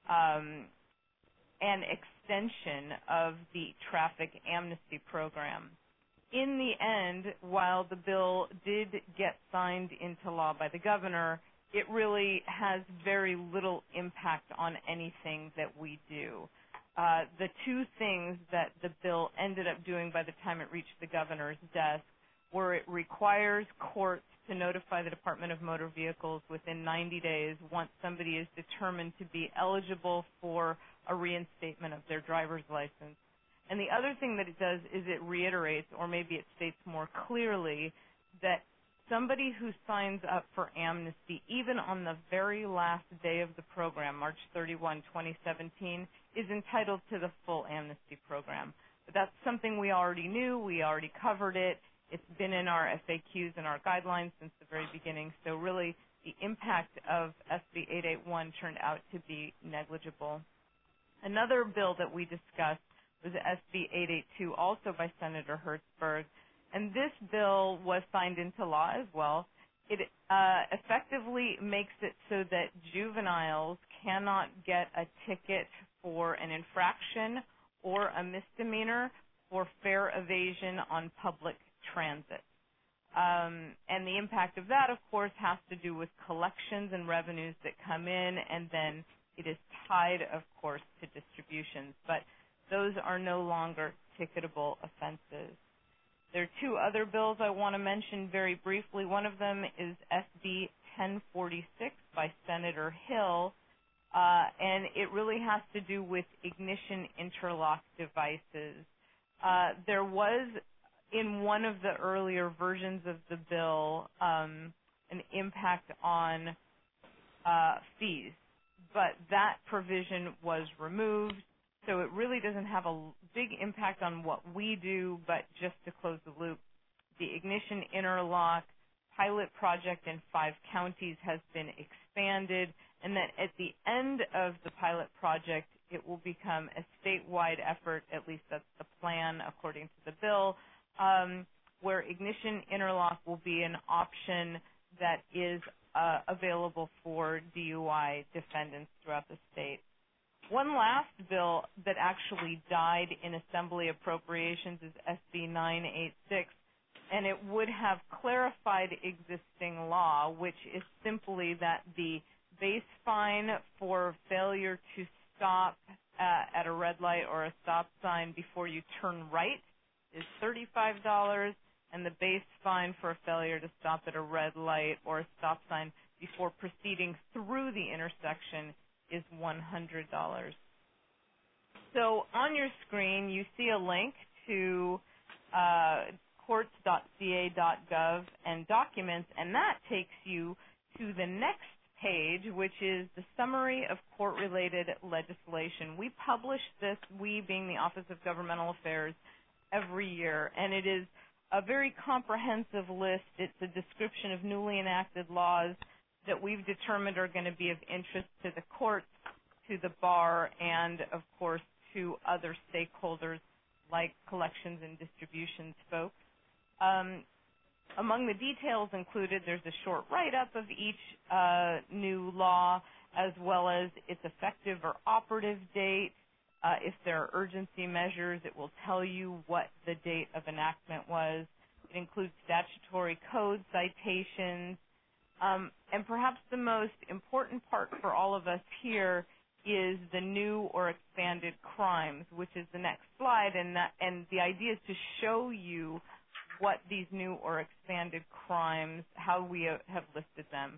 and extension of the traffic amnesty program. In the end, while the bill did get signed into law by the governor, it really has very little impact on anything that we do. The 2 things that the bill ended up doing by the time it reached the governor's desk were it requires courts to notify the Department of Motor Vehicles within 90 days once somebody is determined to be eligible for a reinstatement of their driver's license. And the other thing that it does is it reiterates, or maybe it states more clearly, that somebody who signs up for amnesty, even on the very last day of the program, March 31, 2017, is entitled to the full amnesty program. But that's something we already knew. We already covered it. It's been in our FAQs and our guidelines since the very beginning. So really, the impact of SB 881 turned out to be negligible. Another bill that we discussed was SB 882, also by Senator Hertzberg, and this bill was signed into law as well. It effectively makes it so that juveniles cannot get a ticket for an infraction or a misdemeanor for fare evasion on public transit. And the impact of that, of course, has to do with collections and revenues that come in, and then it is tied, of course, to distributions. But those are no longer ticketable offenses. There are 2 other bills I want to mention very briefly. One of them is SB 1046 by Senator Hill, and it really has to do with ignition interlock devices. There was, in one of the earlier versions of the bill, impact on fees. But that provision was removed, so it really doesn't have a big impact on what we do, but just to close the loop, the Ignition Interlock pilot project in 5 counties has been expanded, and that at the end of the pilot project, it will become a statewide effort, at least that's the plan according to the bill, where Ignition Interlock will be an option that is available for DUI defendants throughout the state. One last bill that actually died in Assembly Appropriations is SB 986, and it would have clarified existing law, which is simply that the base fine for failure to stop at a red light or a stop sign before you turn right is $35, and the base fine for a failure to stop at a red light or a stop sign before proceeding through the intersection is $100. So on your screen, you see a link to courts.ca.gov and documents, and that takes you to the next page, which is the summary of court-related legislation. We publish this, we being the Office of Governmental Affairs, every year, and it is a very comprehensive list. It's a description of newly enacted laws that we've determined are going to be of interest to the courts, to the bar, and, of course, to other stakeholders like collections and distributions folks. Among the details included, there's a short write-up of each new law, as well as its effective or operative date. If there are urgency measures, it will tell you what the date of enactment was. It includes statutory code citations. And perhaps the most important part for all of us here is the new or expanded crimes, which is the next slide. And the idea is to show you what these new or expanded crimes, how we have listed them.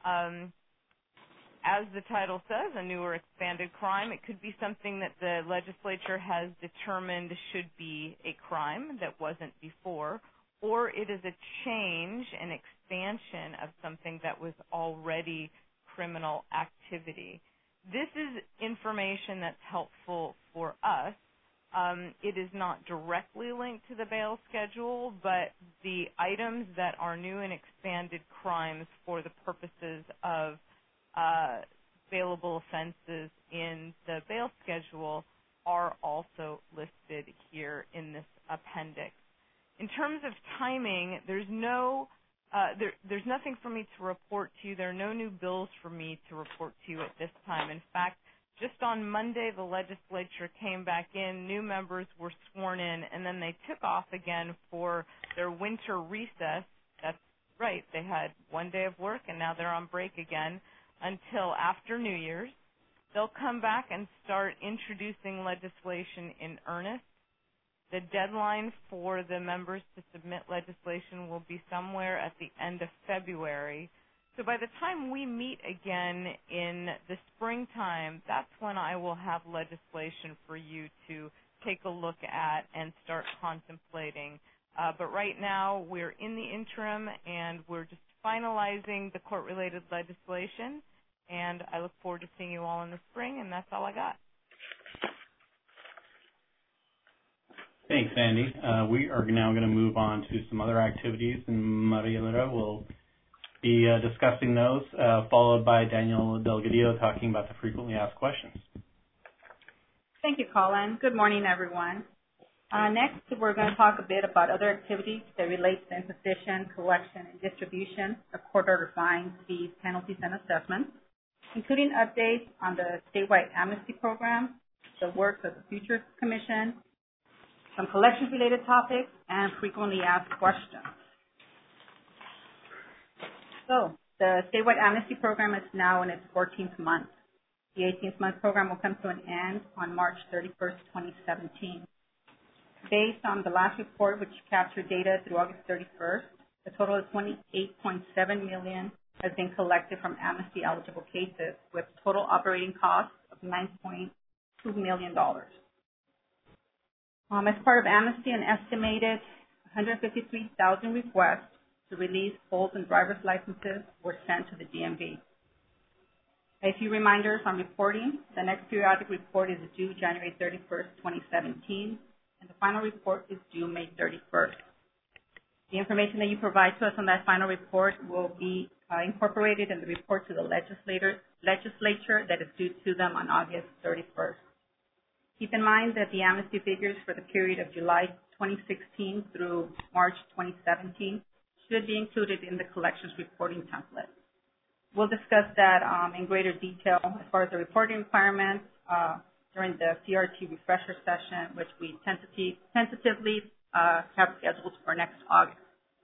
As the title says, a new or expanded crime, it could be something that the legislature has determined should be a crime that wasn't before, or it is a change, an expansion of something that was already criminal activity. This is information that's helpful for us. It is not directly linked to the bail schedule, but the items that are new and expanded crimes for the purposes of bailable offenses in the bail schedule are also listed here in this appendix. In terms of timing, there's nothing for me to report to you. There are no new bills for me to report to you at this time. In fact, just on Monday, the legislature came back in, new members were sworn in, and then they took off again for their winter recess. That's right, they had one day of work, and now they're on break again until after New Year's. They'll come back and start introducing legislation in earnest. The deadline for the members to submit legislation will be somewhere at the end of February. So by the time we meet again in the springtime, that's when I will have legislation for you to take a look at and start contemplating. But right now, we're in the interim, and we're just finalizing the court-related legislation. And I look forward to seeing you all in the spring, and that's all I got. Thanks, Sandy. We are now going to move on to some other activities, and Maria Lira will be discussing those, followed by Daniel Delgadillo talking about the frequently asked questions. Thank you, Colin. Good morning, everyone. Next, we're going to talk a bit about other activities that relate to the imposition, collection, and distribution of court-ordered fines, fees, penalties, and assessments, including updates on the statewide amnesty program, the work of the Futures Commission, some collections-related topics, and frequently asked questions. So, the statewide amnesty program is now in its 14th month. The 18th month program will come to an end on March 31st, 2017. Based on the last report, which captured data through August 31st, a total of $28.7 million has been collected from amnesty-eligible cases, with total operating costs of $9.2 million. As part of amnesty, an estimated 153,000 requests to release holds and driver's licenses were sent to the DMV. A few reminders on reporting. The next periodic report is due January 31st, 2017, and the final report is due May 31st. The information that you provide to us on that final report will be incorporated in the report to the legislature that is due to them on August 31st. Keep in mind that the amnesty figures for the period of July 2016 through March 2017 should be included in the collections reporting template. We'll discuss that in greater detail as far as the reporting requirements during the CRT refresher session, which we tentatively have scheduled for next August.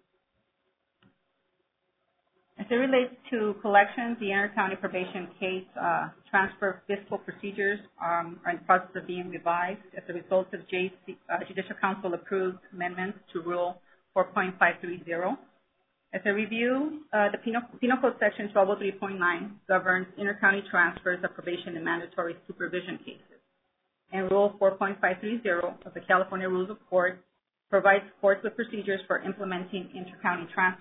As it relates to collections, the inter-county probation case transfer fiscal procedures are in the process of being revised as a result of Judicial Council approved amendments to Rule 4.530. As a review, the Penal Code Section 1203.9 governs inter-county transfers of probation and mandatory supervision cases. And Rule 4.530 of the California Rules of Court provides courts with procedures for implementing inter-county transfers.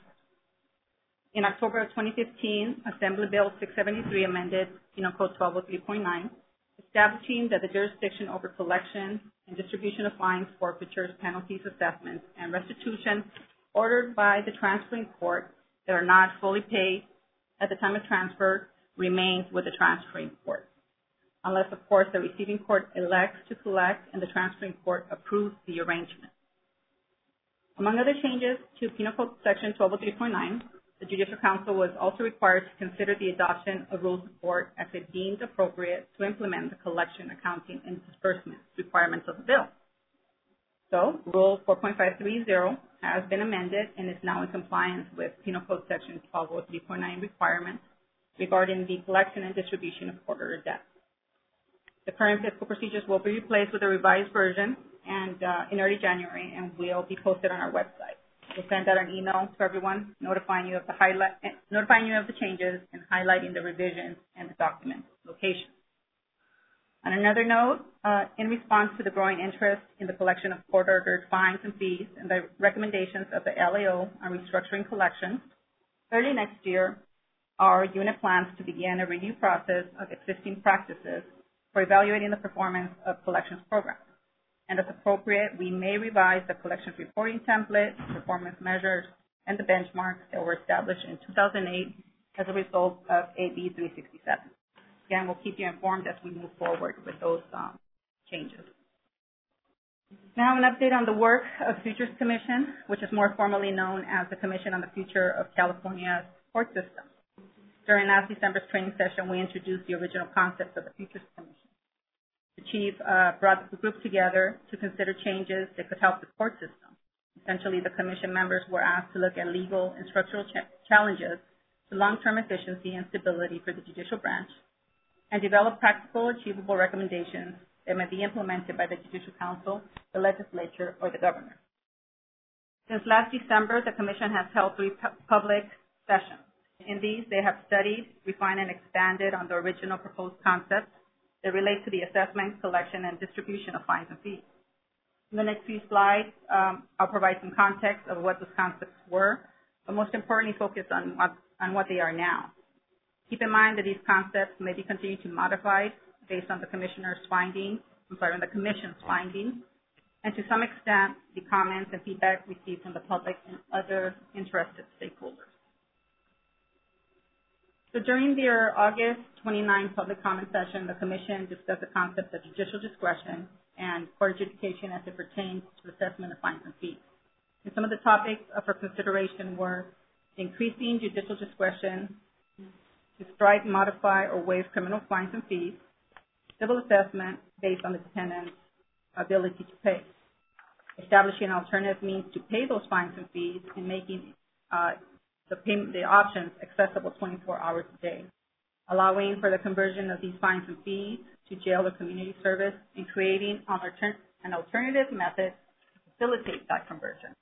In October of 2015, Assembly Bill 673 amended Penal Code 1203.9, establishing that the jurisdiction over collection and distribution of fines, forfeitures, penalties, assessments, and restitution ordered by the transferring court that are not fully paid at the time of transfer remains with the transferring court, unless, of course, the receiving court elects to collect and the transferring court approves the arrangement. Among other changes to Penal Code Section 1203.9, the Judicial Council was also required to consider the adoption of rules of court as it deemed appropriate to implement the collection, accounting, and disbursement requirements of the bill. So, Rule 4.530 has been amended and is now in compliance with Penal Code Section 1203.9 requirements regarding the collection and distribution of court-ordered debt. The current fiscal procedures will be replaced with a revised version and in early January, and will be posted on our website. We'll send out an email to everyone notifying you of the changes and highlighting the revisions and the document location. On another note, in response to the growing interest in the collection of court-ordered fines and fees and the recommendations of the LAO on restructuring collections, early next year, our unit plans to begin a review process of existing practices for evaluating the performance of collections programs. And as appropriate, we may revise the collections reporting template, performance measures, and the benchmarks that were established in 2008 as a result of AB 367. Again, we'll keep you informed as we move forward with those changes. Now an update on the work of Futures Commission, which is more formally known as the Commission on the Future of California's Court System. During last December's training session, we introduced the original concepts of the Futures Commission. The chief brought the group together to consider changes that could help the court system. Essentially, the commission members were asked to look at legal and structural challenges to long-term efficiency and stability for the judicial branch and develop practical, achievable recommendations that may be implemented by the Judicial Council, the legislature, or the governor. Since last December, the commission has held 3 public sessions. In these, they have studied, refined, and expanded on the original proposed concepts that relate to the assessment, collection, and distribution of fines and fees. In the next few slides, I'll provide some context of what those concepts were, but most importantly, focus on what they are now. Keep in mind that these concepts may be continued to modify based on the commission's findings, and the commission's findings, and to some extent, the comments and feedback received from the public and other interested stakeholders. So during their August 29 public comment session, the Commission discussed the concept of judicial discretion and court adjudication as it pertains to assessment of fines and fees. And some of the topics for consideration were increasing judicial discretion to strike, modify, or waive criminal fines and fees, civil assessment based on the defendant's ability to pay, establishing alternative means to pay those fines and fees, and making the options accessible 24 hours a day, allowing for the conversion of these fines and fees to jail or community service, and creating an alternative method to facilitate that conversion.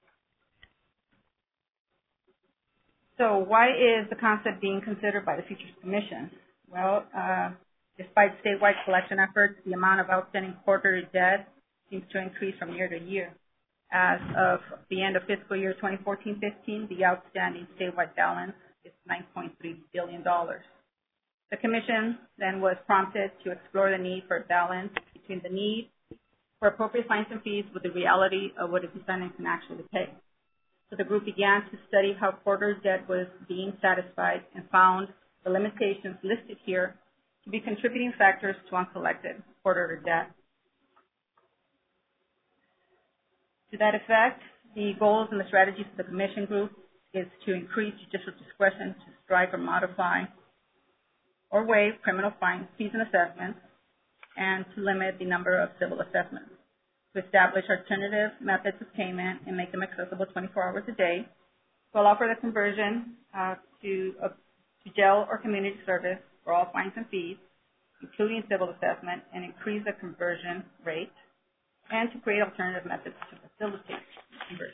So why is the concept being considered by the Futures Commission? Well, despite statewide collection efforts, the amount of outstanding court-ordered debt seems to increase from year to year. As of the end of fiscal year 2014-15, the outstanding statewide balance is $9.3 billion. The Commission then was prompted to explore the need for a balance between the need for appropriate fines and fees with the reality of what a defendant can actually pay. So the group began to study how court-ordered debt was being satisfied and found the limitations listed here to be contributing factors to uncollected court-ordered debt. To that effect, the goals and the strategies of the Commission group is to increase judicial discretion to strike or modify or waive criminal fines, fees, and assessments, and to limit the number of civil assessments, to establish alternative methods of payment and make them accessible 24 hours a day, to allow for the conversion to jail or community service for all fines and fees, including civil assessment, and increase the conversion rate, and to create alternative methods to facilitate conversion.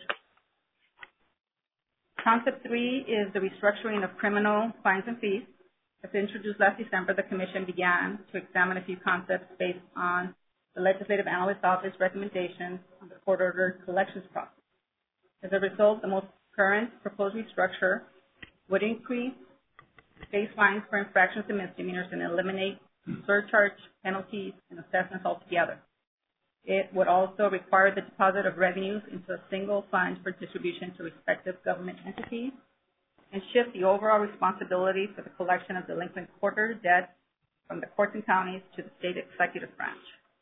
Concept 3 is the restructuring of criminal fines and fees. As introduced last December, the Commission began to examine a few concepts based on the Legislative Analyst Office recommendations on the court-ordered collections process. As a result, the most current proposed restructure would increase base fines for infractions and misdemeanors and eliminate surcharge, penalties, and assessments altogether. It would also require the deposit of revenues into a single fund for distribution to respective government entities and shift the overall responsibility for the collection of delinquent court-ordered debt from the courts and counties to the state executive branch.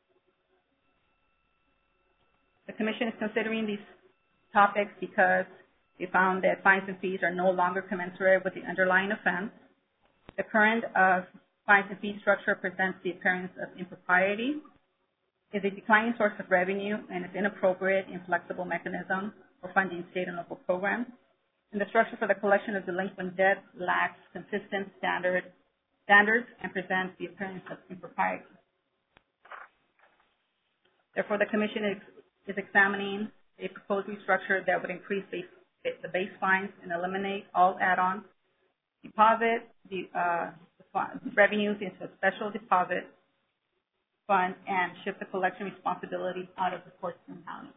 The Commission is considering these topics because they found that fines and fees are no longer commensurate with the underlying offense. The current fines and fee structure presents the appearance of impropriety, is a declining source of revenue, and is inappropriate, inflexible mechanism for funding state and local programs. And the structure for the collection of delinquent debt lacks consistent standards and presents the appearance of impropriety. Therefore, the Commission is examining a proposed restructure that would increase the base fines and eliminate all add-ons, deposit the revenues into a special deposit fund, and shift the collection responsibility out of the courts and counties.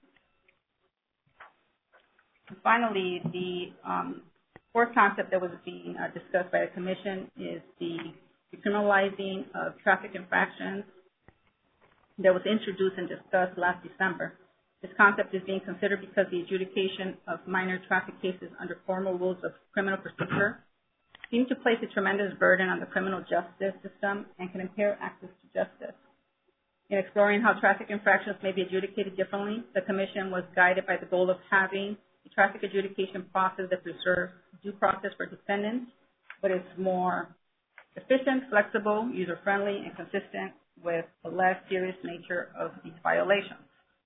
And finally, the fourth concept that was being discussed by the Commission is the decriminalizing of traffic infractions that was introduced and discussed last December. This concept is being considered because the adjudication of minor traffic cases under formal rules of criminal procedure seem to place a tremendous burden on the criminal justice system and can impair access to justice. In exploring how traffic infractions may be adjudicated differently, the Commission was guided by the goal of having a traffic adjudication process that preserves due process for defendants, but is more efficient, flexible, user-friendly, and consistent with the less serious nature of these violations.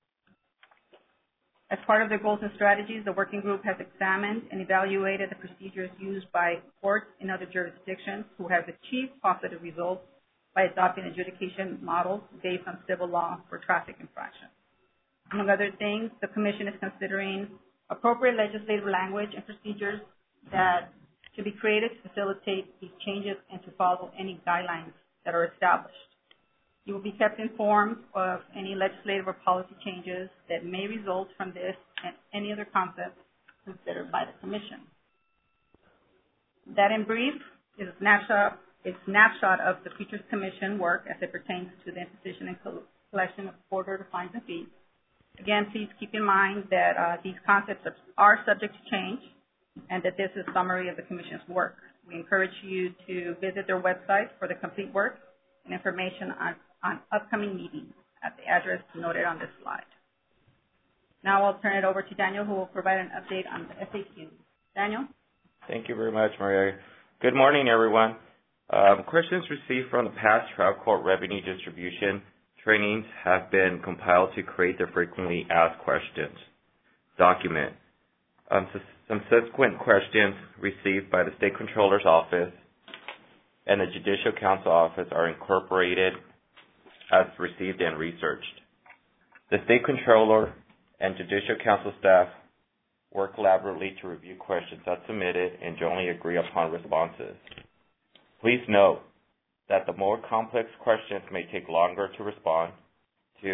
As part of their goals and strategies, the working group has examined and evaluated the procedures used by courts in other jurisdictions who have achieved positive results by adopting adjudication models based on civil law for traffic infractions. Among other things, the Commission is considering appropriate legislative language and procedures that should be created to facilitate these changes and to follow any guidelines that are established. You will be kept informed of any legislative or policy changes that may result from this and any other concepts considered by the Commission. That, in brief, is a snapshot of the Futures Commission work as it pertains to the imposition and collection of court-ordered fines and fees. Again, please keep in mind that these concepts are subject to change and that this is a summary of the Commission's work. We encourage you to visit their website for the complete work and information on upcoming meetings at the address noted on this slide. Now I'll turn it over to Daniel, who will provide an update on the FAQ. Daniel? Thank you very much, Maria. Good morning, everyone. Questions received from the past trial court revenue distribution trainings have been compiled to create the frequently asked questions document. Some subsequent questions received by the State Controller's Office and the Judicial Council Office are incorporated as received and researched. The State Controller and Judicial Council staff work collaboratively to review questions as submitted and jointly agree upon responses. Please note that the more complex questions may take longer to respond to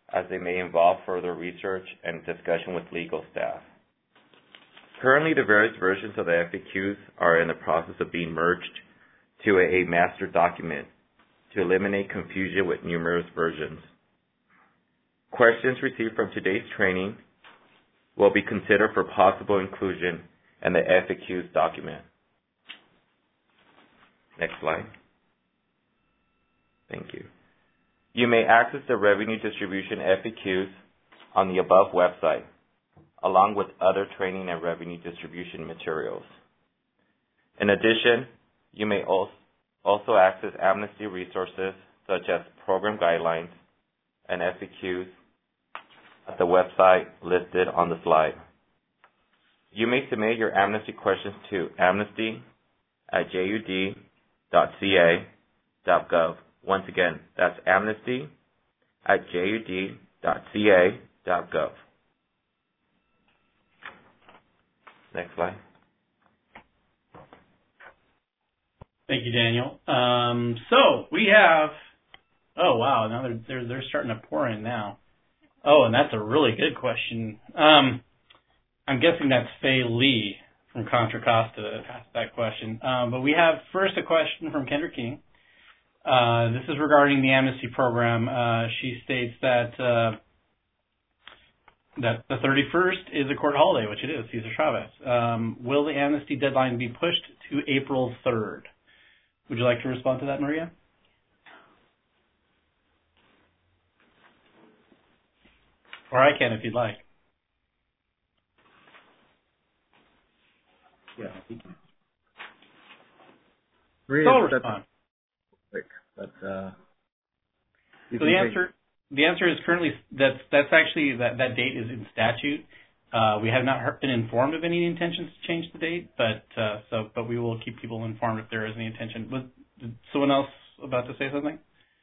as they may involve further research and discussion with legal staff. Currently, the various versions of the FAQs are in the process of being merged to a master document to eliminate confusion with numerous versions. Questions received from today's training will be considered for possible inclusion in the FAQs document. Next slide. Thank you. You may access the revenue distribution FAQs on the above website, along with other training and revenue distribution materials. In addition, you may also access Amnesty resources such as program guidelines and FAQs at the website listed on the slide. You may submit your Amnesty questions to amnesty@jud.ca.gov. Once again, that's amnesty@jud.ca.gov. Next slide. Thank you, Daniel. So we have, oh wow, now they're starting to pour in now. Oh, and that's a really good question. I'm guessing that's Faye Lee from Contra Costa that asked that question. But we have first a question from Kendra King. This is regarding the amnesty program. She states that the 31st is a court holiday, which it is, Cesar Chavez. Will the amnesty deadline be pushed to April 3rd? Would you like to respond to that, Maria? Or I can if you'd like. Yeah. Maria, so respond. But so the answer is currently that's actually that date is in statute. We have not been informed of any intentions to change the date, but we will keep people informed if there is any intention. Was someone else about to say something?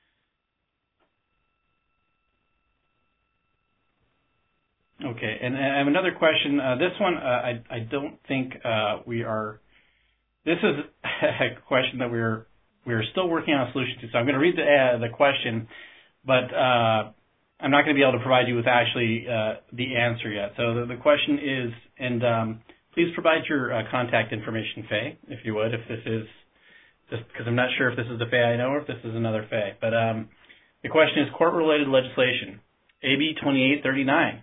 Okay, and I have another question. This one, I don't think we are. This is a question that we're still working on a solution to. So I'm going to read the question, but I'm not going to be able to provide you with actually the answer yet. So the question is, and please provide your contact information, Faye, if you would, if this is, just because I'm not sure if this is the Faye I know or if this is another Faye. But the question is court-related legislation, AB 2839.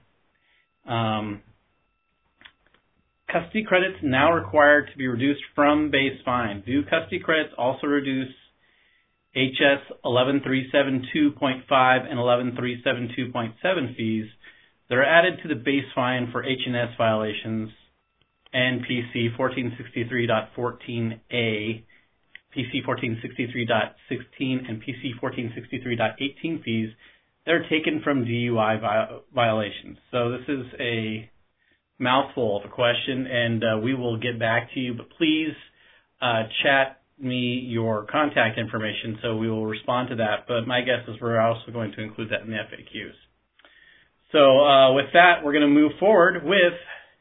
Custody credits now required to be reduced from base fine. Do custody credits also reduce HS 11372.5 and 11372.7 fees that are added to the base fine for H&S violations and PC 1463.14a, PC 1463.16, and PC 1463.18 fees that are taken from DUI violations. So this is a mouthful of a question, and we will get back to you, but please chat me your contact information so we will respond to that, but my guess is we're also going to include that in the FAQs. So with that, we're going to move forward with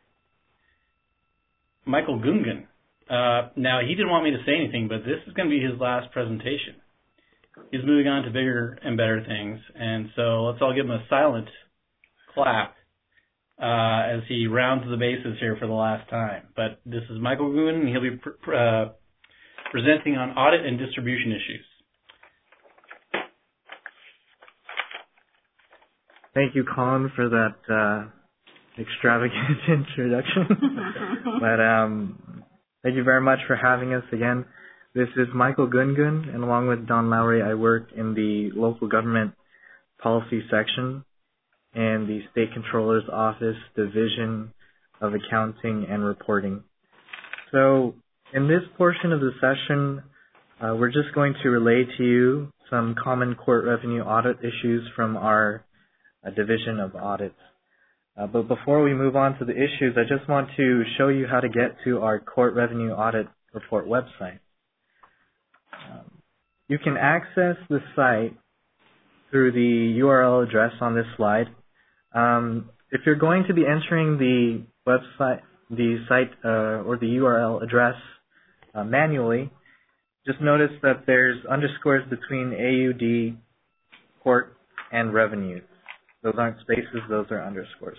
Michael Gungan. Now, he didn't want me to say anything, but this is going to be his last presentation. He's moving on to bigger and better things, and so let's all give him a silent clap as he rounds the bases here for the last time. But this is Michael Gungan, and he'll be presenting on audit and distribution issues. Thank you, Colin, for that extravagant introduction. But thank you very much for having us again. This is Michael Gungan, and along with Don Lowry, I work in the local government policy section and the State Controller's Office Division of Accounting and Reporting. So in this portion of the session, we're just going to relay to you some common court revenue audit issues from our Division of Audits. But before we move on to the issues, I just want to show you how to get to our Court Revenue Audit Report website. You can access the site through the URL address on this slide. If you're going to be entering the website, the site or the URL address manually, just notice that there's underscores between AUD, court, and revenue. Those aren't spaces, those are underscores.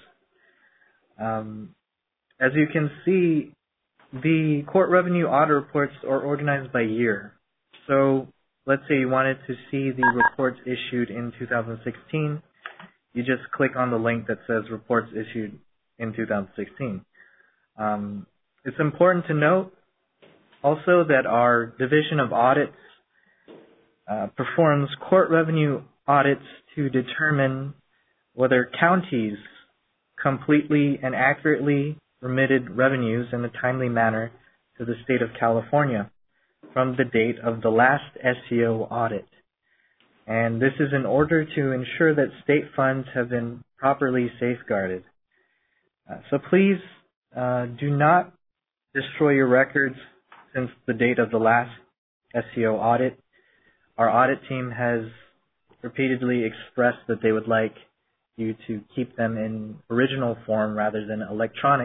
As you can see, the court revenue audit reports are organized by year. So let's say you wanted to see the reports issued in 2016. You just click on the link that says reports issued in 2016. It's important to note also that our Division of Audits performs court revenue audits to determine whether counties completely and accurately remitted revenues in a timely manner to the state of California from the date of the last SCO audit. And this is in order to ensure that state funds have been properly safeguarded. So please do not destroy your records since the date of the last SCO audit. Our audit team has repeatedly expressed that they would like you to keep them in original form rather than electronic,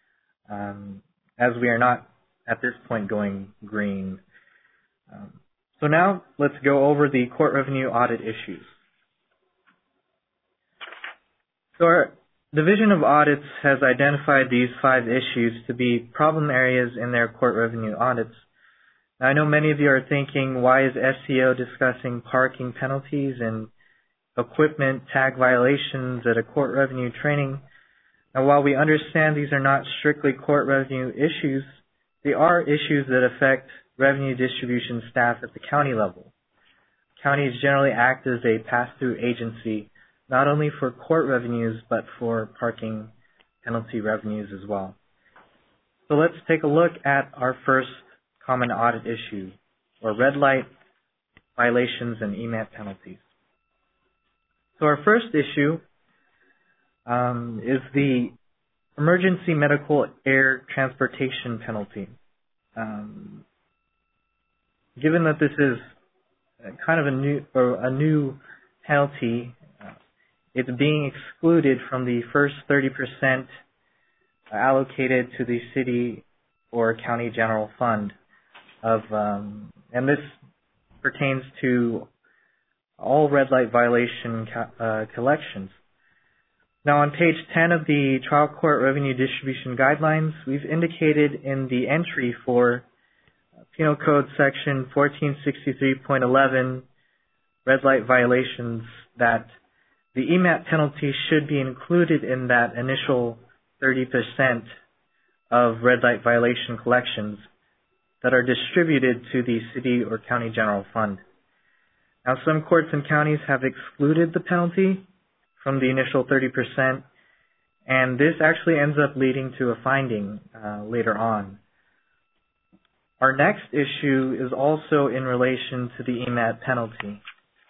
as we are not at this point going green. So now let's go over the court revenue audit issues. So our Division of Audits has identified these 5 issues to be problem areas in their court revenue audits. Now, I know many of you are thinking, why is SCO discussing parking penalties and equipment tag violations at a court revenue training? Now, while we understand these are not strictly court revenue issues, they are issues that affect revenue distribution staff at the county level. Counties generally act as a pass-through agency, not only for court revenues, but for parking penalty revenues as well. So let's take a look at our first common audit issue, or red light violations and EMAT penalties. So our first issue is the emergency medical air transportation penalty. Given that this is kind of a new penalty, it's being excluded from the first 30% allocated to the city or county general fund of, and this pertains to all red light violation collections. Now on page 10 of the Trial Court Revenue Distribution Guidelines, we've indicated in the entry for Penal Code Section 1463.11, red light violations, that the EMAT penalty should be included in that initial 30% of red light violation collections that are distributed to the city or county general fund. Now, some courts and counties have excluded the penalty from the initial 30%, and this actually ends up leading to a finding later on. Our next issue is also in relation to the EMAT penalty.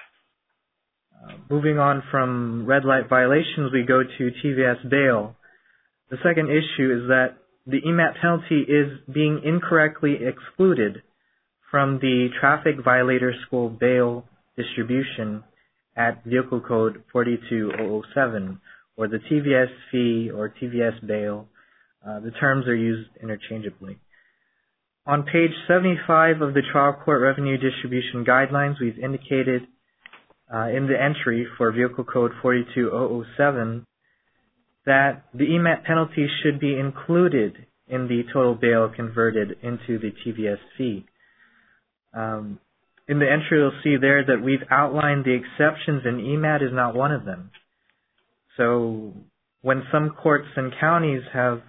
Moving on from red light violations, we go to TVS bail. The second issue is that the EMAT penalty is being incorrectly excluded from the traffic violator school bail distribution at Vehicle Code 42007, or the TVS fee or TVS bail. The terms are used interchangeably. On page 75 of the Trial Court Revenue Distribution Guidelines, we've indicated in the entry for Vehicle Code 42007 that the EMAT penalty should be included in the total bail converted into the TVS fee. In the entry, you'll see there that we've outlined the exceptions, and EMAT is not one of them. So when some courts and counties have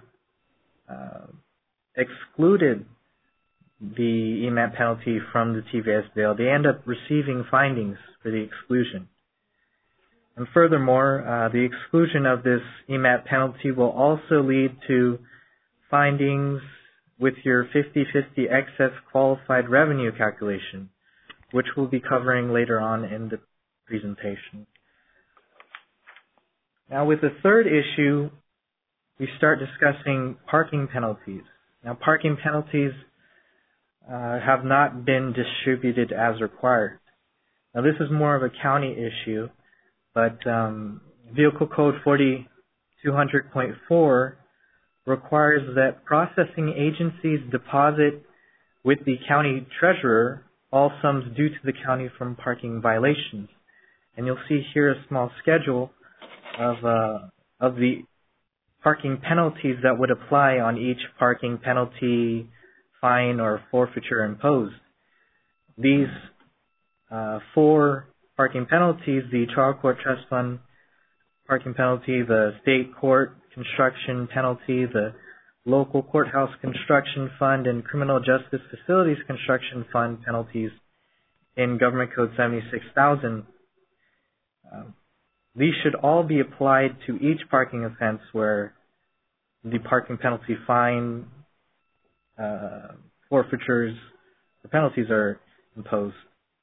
excluded the EMAT penalty from the TVS bail, they end up receiving findings for the exclusion. And furthermore, the exclusion of this EMAT penalty will also lead to findings with your 50/50 excess qualified revenue calculation, which we'll be covering later on in the presentation. Now with the third issue, we start discussing parking penalties. Now parking penalties have not been distributed as required. Now this is more of a county issue, but Vehicle Code 4200.4 requires that processing agencies deposit with the county treasurer all sums due to the county from parking violations. And you'll see here a small schedule of the parking penalties that would apply on each parking penalty, fine, or forfeiture imposed. These 4 parking penalties, the trial court trust fund parking penalty, the state court construction penalty, the local courthouse construction fund, and criminal justice facilities construction fund penalties in Government Code 76,000. These should all be applied to each parking offense where the parking penalty, fine, forfeitures, the penalties are imposed.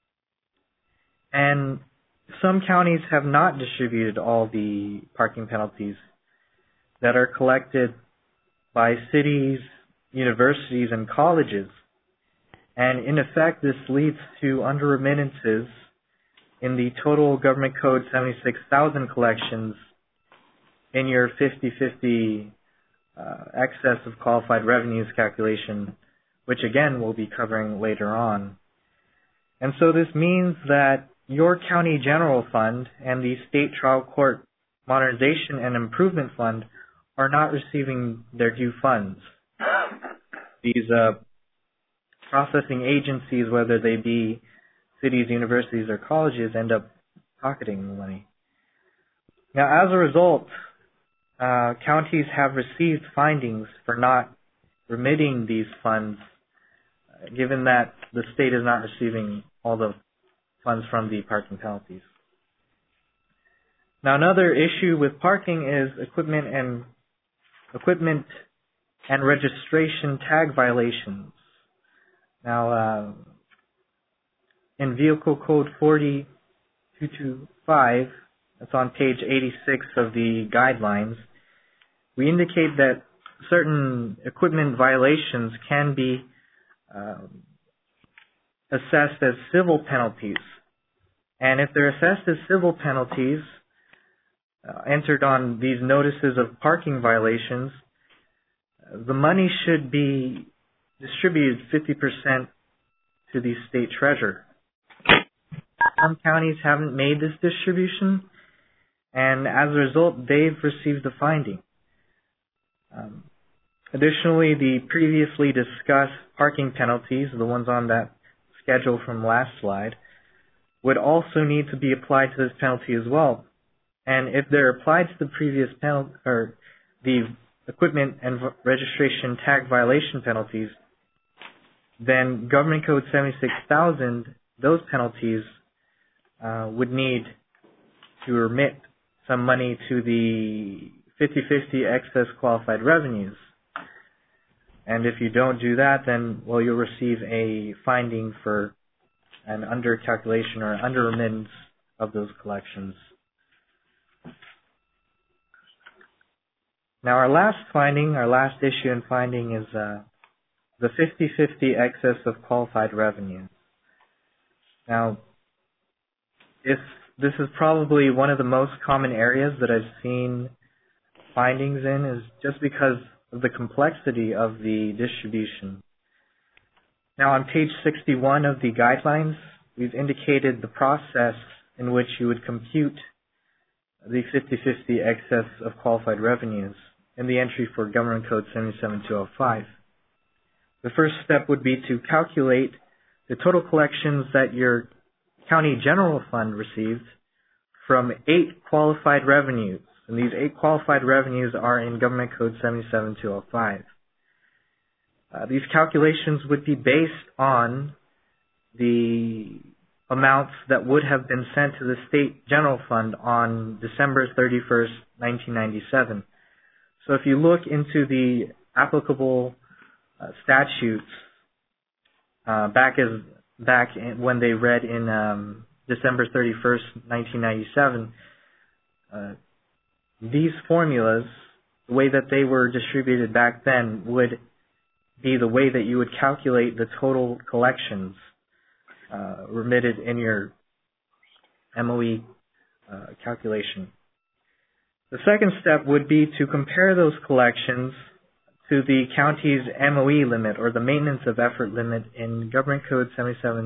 And some counties have not distributed all the parking penalties that are collected by cities, universities, and colleges. And in effect, this leads to under-remittances in the total Government Code 76,000 collections in your 50-50 excess of qualified revenues calculation, which again we'll be covering later on. And so this means that your county general fund and the state trial court modernization and improvement fund are not receiving their due funds. These processing agencies, whether they be cities, universities, or colleges, end up pocketing the money. Now, as a result, counties have received findings for not remitting these funds, given that the state is not receiving all the funds from the parking penalties. Now, another issue with parking is equipment and registration tag violations. Now, in Vehicle Code 40225, that's on page 86 of the guidelines, we indicate that certain equipment violations can be assessed as civil penalties. And if they're assessed as civil penalties, entered on these notices of parking violations, the money should be distributed 50% to the state treasurer. Some counties haven't made this distribution, and as a result, they've received the finding. Additionally, the previously discussed parking penalties, the ones on that schedule from last slide, would also need to be applied to this penalty as well. And if they're applied to the previous penalty, or the equipment and registration tag violation penalties, then Government Code 76,000, those penalties would need to remit some money to the 50-50 excess qualified revenues. And if you don't do that, then, well, you'll receive a finding for an under-calculation or under-remittance of those collections. Now, our last issue and finding is the 50-50 excess of qualified revenue. Now, this is probably one of the most common areas that I've seen findings in, is just because of the complexity of the distribution. Now, on page 61 of the guidelines, we've indicated the process in which you would compute the 50-50 excess of qualified revenues in the entry for Government Code 77205. The first step would be to calculate the total collections that your county general fund received from 8 qualified revenues. And these 8 qualified revenues are in Government Code 77205. These calculations would be based on the amounts that would have been sent to the state general fund on December 31st, 1997. So if you look into the applicable statutes when they read in December 31st, 1997, these formulas, the way that they were distributed back then, would be the way that you would calculate the total collections remitted in your MOE calculation. The second step would be to compare those collections to the county's MOE limit, or the maintenance of effort limit, in Government Code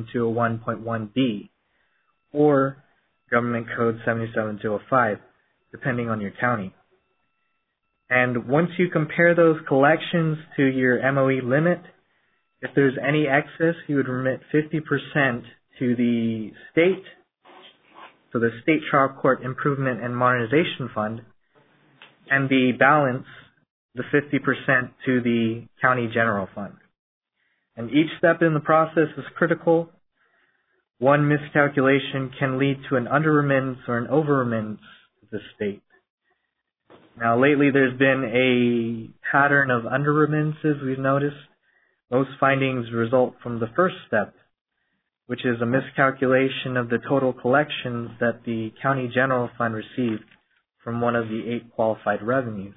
77201.1b or Government Code 77205. depending on your county. And once you compare those collections to your MOE limit, if there's any excess, you would remit 50% to the state, so the State Trial Court Improvement and Modernization Fund, and the balance, the 50%, to the County General Fund. And each step in the process is critical. One miscalculation can lead to an under-remittance or an over-remittance to the state. Now, lately there's been a pattern of under-remittances we've noticed. Most findings result from the first step, which is a miscalculation of the total collections that the County General Fund received from one of the 8 qualified revenues.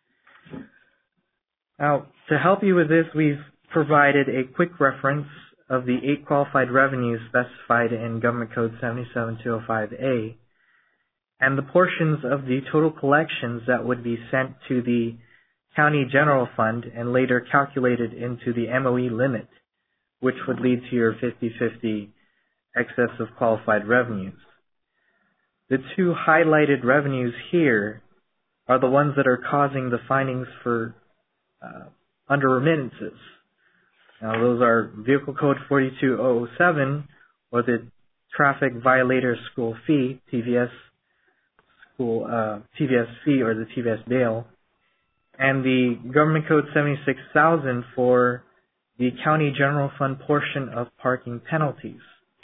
Now, to help you with this, we've provided a quick reference of the 8 qualified revenues specified in Government Code 77205A, and the portions of the total collections that would be sent to the County General Fund and later calculated into the MOE limit, which would lead to your 50-50 excess of qualified revenues. The 2 highlighted revenues here are the ones that are causing the findings for under-remittances. Now, those are Vehicle Code 42007, or the Traffic Violator School Fee, TVS fee, or the TVS bail, and the Government Code 76,000 for the County General Fund portion of parking penalties.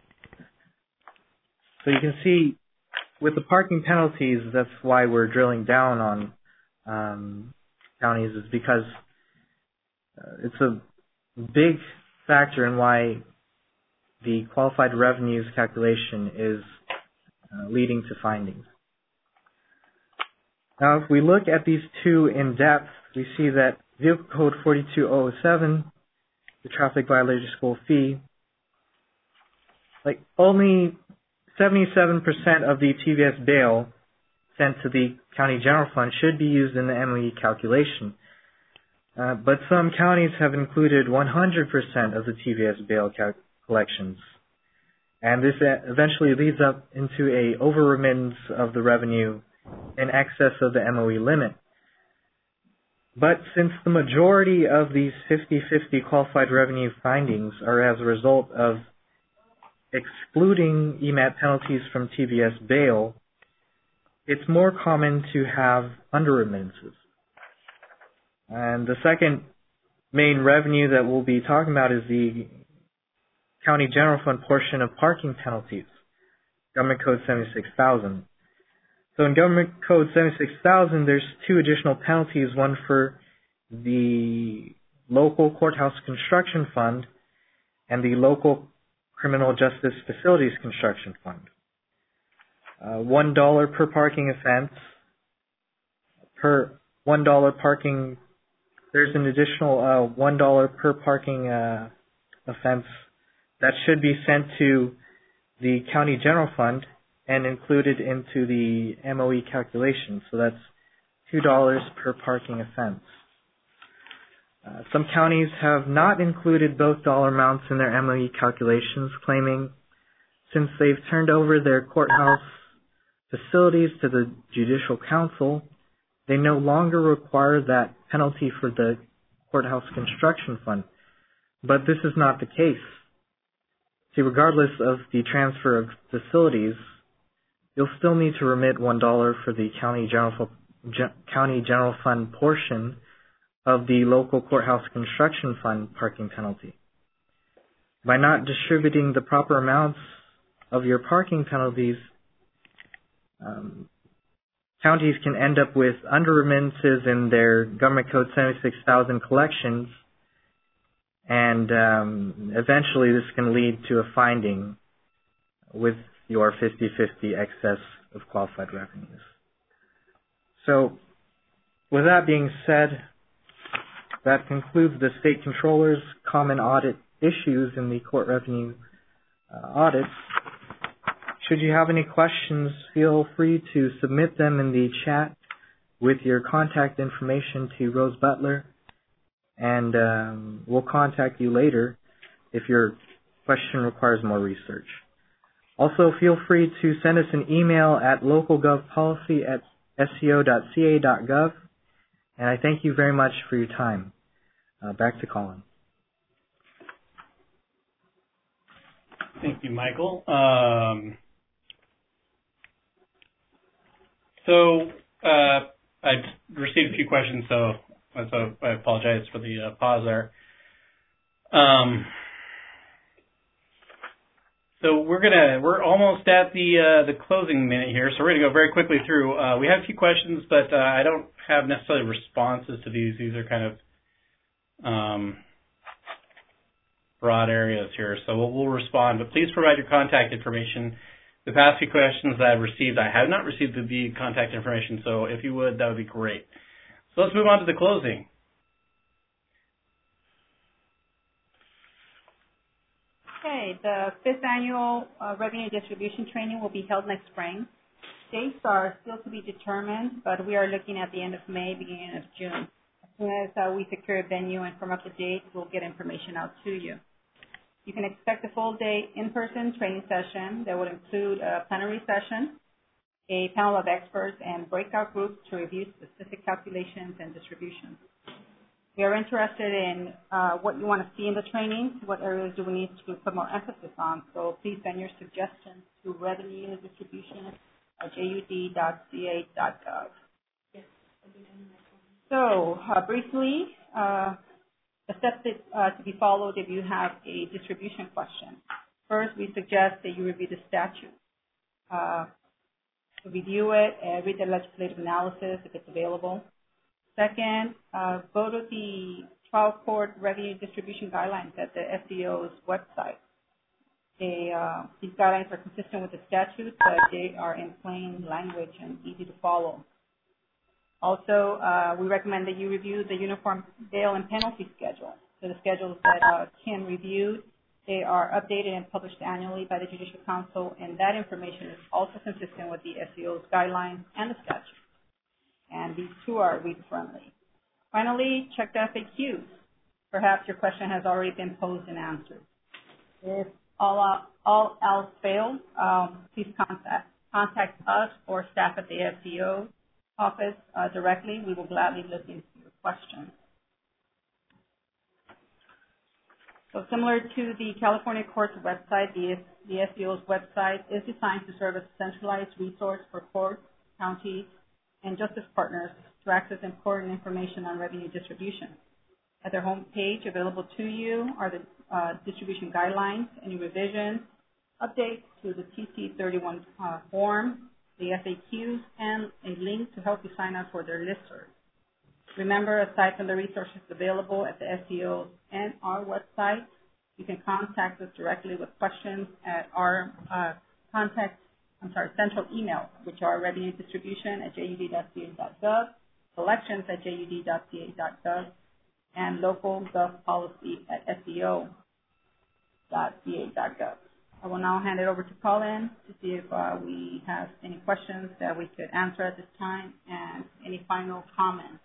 So you can see with the parking penalties, that's why we're drilling down on counties, is because it's a big factor in why the qualified revenues calculation is leading to findings. Now, if we look at these 2 in depth, we see that Vehicle Code 42007, the Traffic Violator School Fee, only 77% of the TVS bail sent to the County General Fund should be used in the MOE calculation. But some counties have included 100% of the TVS bail collections. And this eventually leads up into a over-remittance of the revenue in excess of the MOE limit. But since the majority of these 50-50 qualified revenue findings are as a result of excluding EMAT penalties from TVS bail, it's more common to have under-remittances. And the second main revenue that we'll be talking about is the County General Fund portion of parking penalties, Government Code 76,000. So in Government Code 76,000, there's 2 additional penalties, one for the Local Courthouse Construction Fund and the Local Criminal Justice Facilities Construction Fund. $1 per parking offense. Per $1 parking, there's an additional $1 per parking offense that should be sent to the County General Fund and included into the MOE calculation. So that's $2 per parking offense. Some counties have not included both dollar amounts in their MOE calculations, claiming since they've turned over their courthouse facilities to the Judicial Council, they no longer require that penalty for the Courthouse Construction Fund. But this is not the case. See, regardless of the transfer of facilities, you'll still need to remit $1 for the County General Fund portion of the Local Courthouse Construction Fund parking penalty. By not distributing the proper amounts of your parking penalties, counties can end up with under-remittances in their Government Code 76,000 collections, and eventually this can lead to a finding with your 50-50 excess of qualified revenues. So, with that being said, that concludes the State Controller's common audit issues in the court revenue audits. Should you have any questions, feel free to submit them in the chat with your contact information to Rose Butler, and we'll contact you later if your question requires more research. Also, feel free to send us an email at localgovpolicy sco.ca.gov. And I thank you very much for your time. Back to Colin. Thank you, Michael. So I received a few questions, so I apologize for the pause there. So we're almost at the closing minute here, so we're going to go very quickly through. We have a few questions, but I don't have necessarily responses to these. These are kind of broad areas here, so we'll respond. But please provide your contact information. The past few questions that I've received, I have not received the contact information, so if you would, that would be great. So let's move on to the closing. Okay, the 5th annual revenue distribution training will be held next spring. Dates are still to be determined, but we are looking at the end of May, beginning of June. As soon as we secure a venue and firm up the date, we'll get information out to you. You can expect a full-day in-person training session that would include a plenary session, a panel of experts, and breakout groups to review specific calculations and distributions. We are interested in what you want to see in the training, what areas do we need to put more emphasis on. So please send your suggestions to revenuedistribution@jud.ca.gov. So briefly, the steps to be followed if you have a distribution question. First, we suggest that you review the statute. Review it, read the legislative analysis if it's available. Second, go to the trial court revenue distribution guidelines at the SCO's website. These guidelines are consistent with the statute, but they are in plain language and easy to follow. Also, we recommend that you review the uniform bail and penalty schedule. So the schedules that Kim reviewed, they are updated and published annually by the Judicial Council, and that information is also consistent with the SCO's guidelines and the statute. And these two are read-friendly. Finally, check the FAQs. Perhaps your question has already been posed and answered. If all else fails, please contact us or staff at the SCO office directly. We will gladly look into your questions. So similar to the California Courts website, the SCO's website is designed to serve as a centralized resource for courts, counties, and justice partners to access important information on revenue distribution. At their home page, available to you are the distribution guidelines, any revisions, updates to the TC31 form, the FAQs, and a link to help you sign up for their listserv. Remember, aside from the resources available at the SCO and our website, you can contact us directly with questions at our central email, which are revenuedistribution@jud.ca.gov, collections@jud.ca.gov, and local gov policy at sco.ca.gov. I will now hand it over to Colin to see if we have any questions that we could answer at this time and any final comments.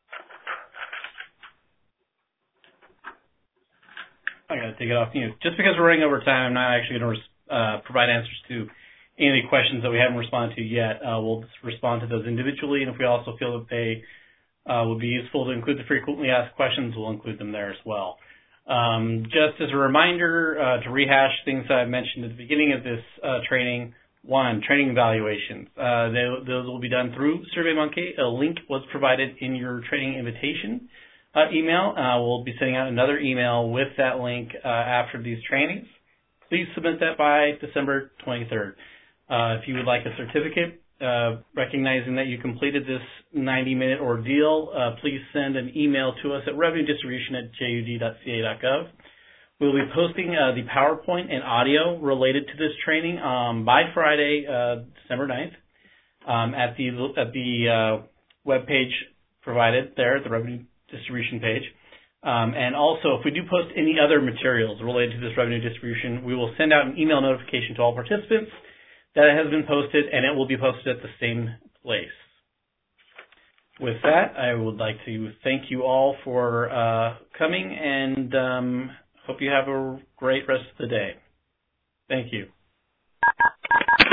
I got to take it off mute. Just because we're running over time, I'm not actually going to provide answers to any of the questions that we haven't responded to yet. We'll just respond to those individually, and if we also feel that they would be useful to include the frequently asked questions, we'll include them there as well. Just as a reminder, to rehash things that I mentioned at the beginning of this training, one, training evaluations. Those will be done through SurveyMonkey. A link was provided in your training invitation email. We'll be sending out another email with that link after these trainings. Please submit that by December 23rd. If you would like a certificate recognizing that you completed this 90-minute ordeal, please send an email to us at revenuedistribution@jud.ca.gov. We'll be posting the PowerPoint and audio related to this training by Friday, December 9th, at the web page provided there at the Revenue Distribution page. And also, if we do post any other materials related to this revenue distribution, we will send out an email notification to all participants that it has been posted, and it will be posted at the same place. With that, I would like to thank you all for coming, and hope you have a great rest of the day. Thank you.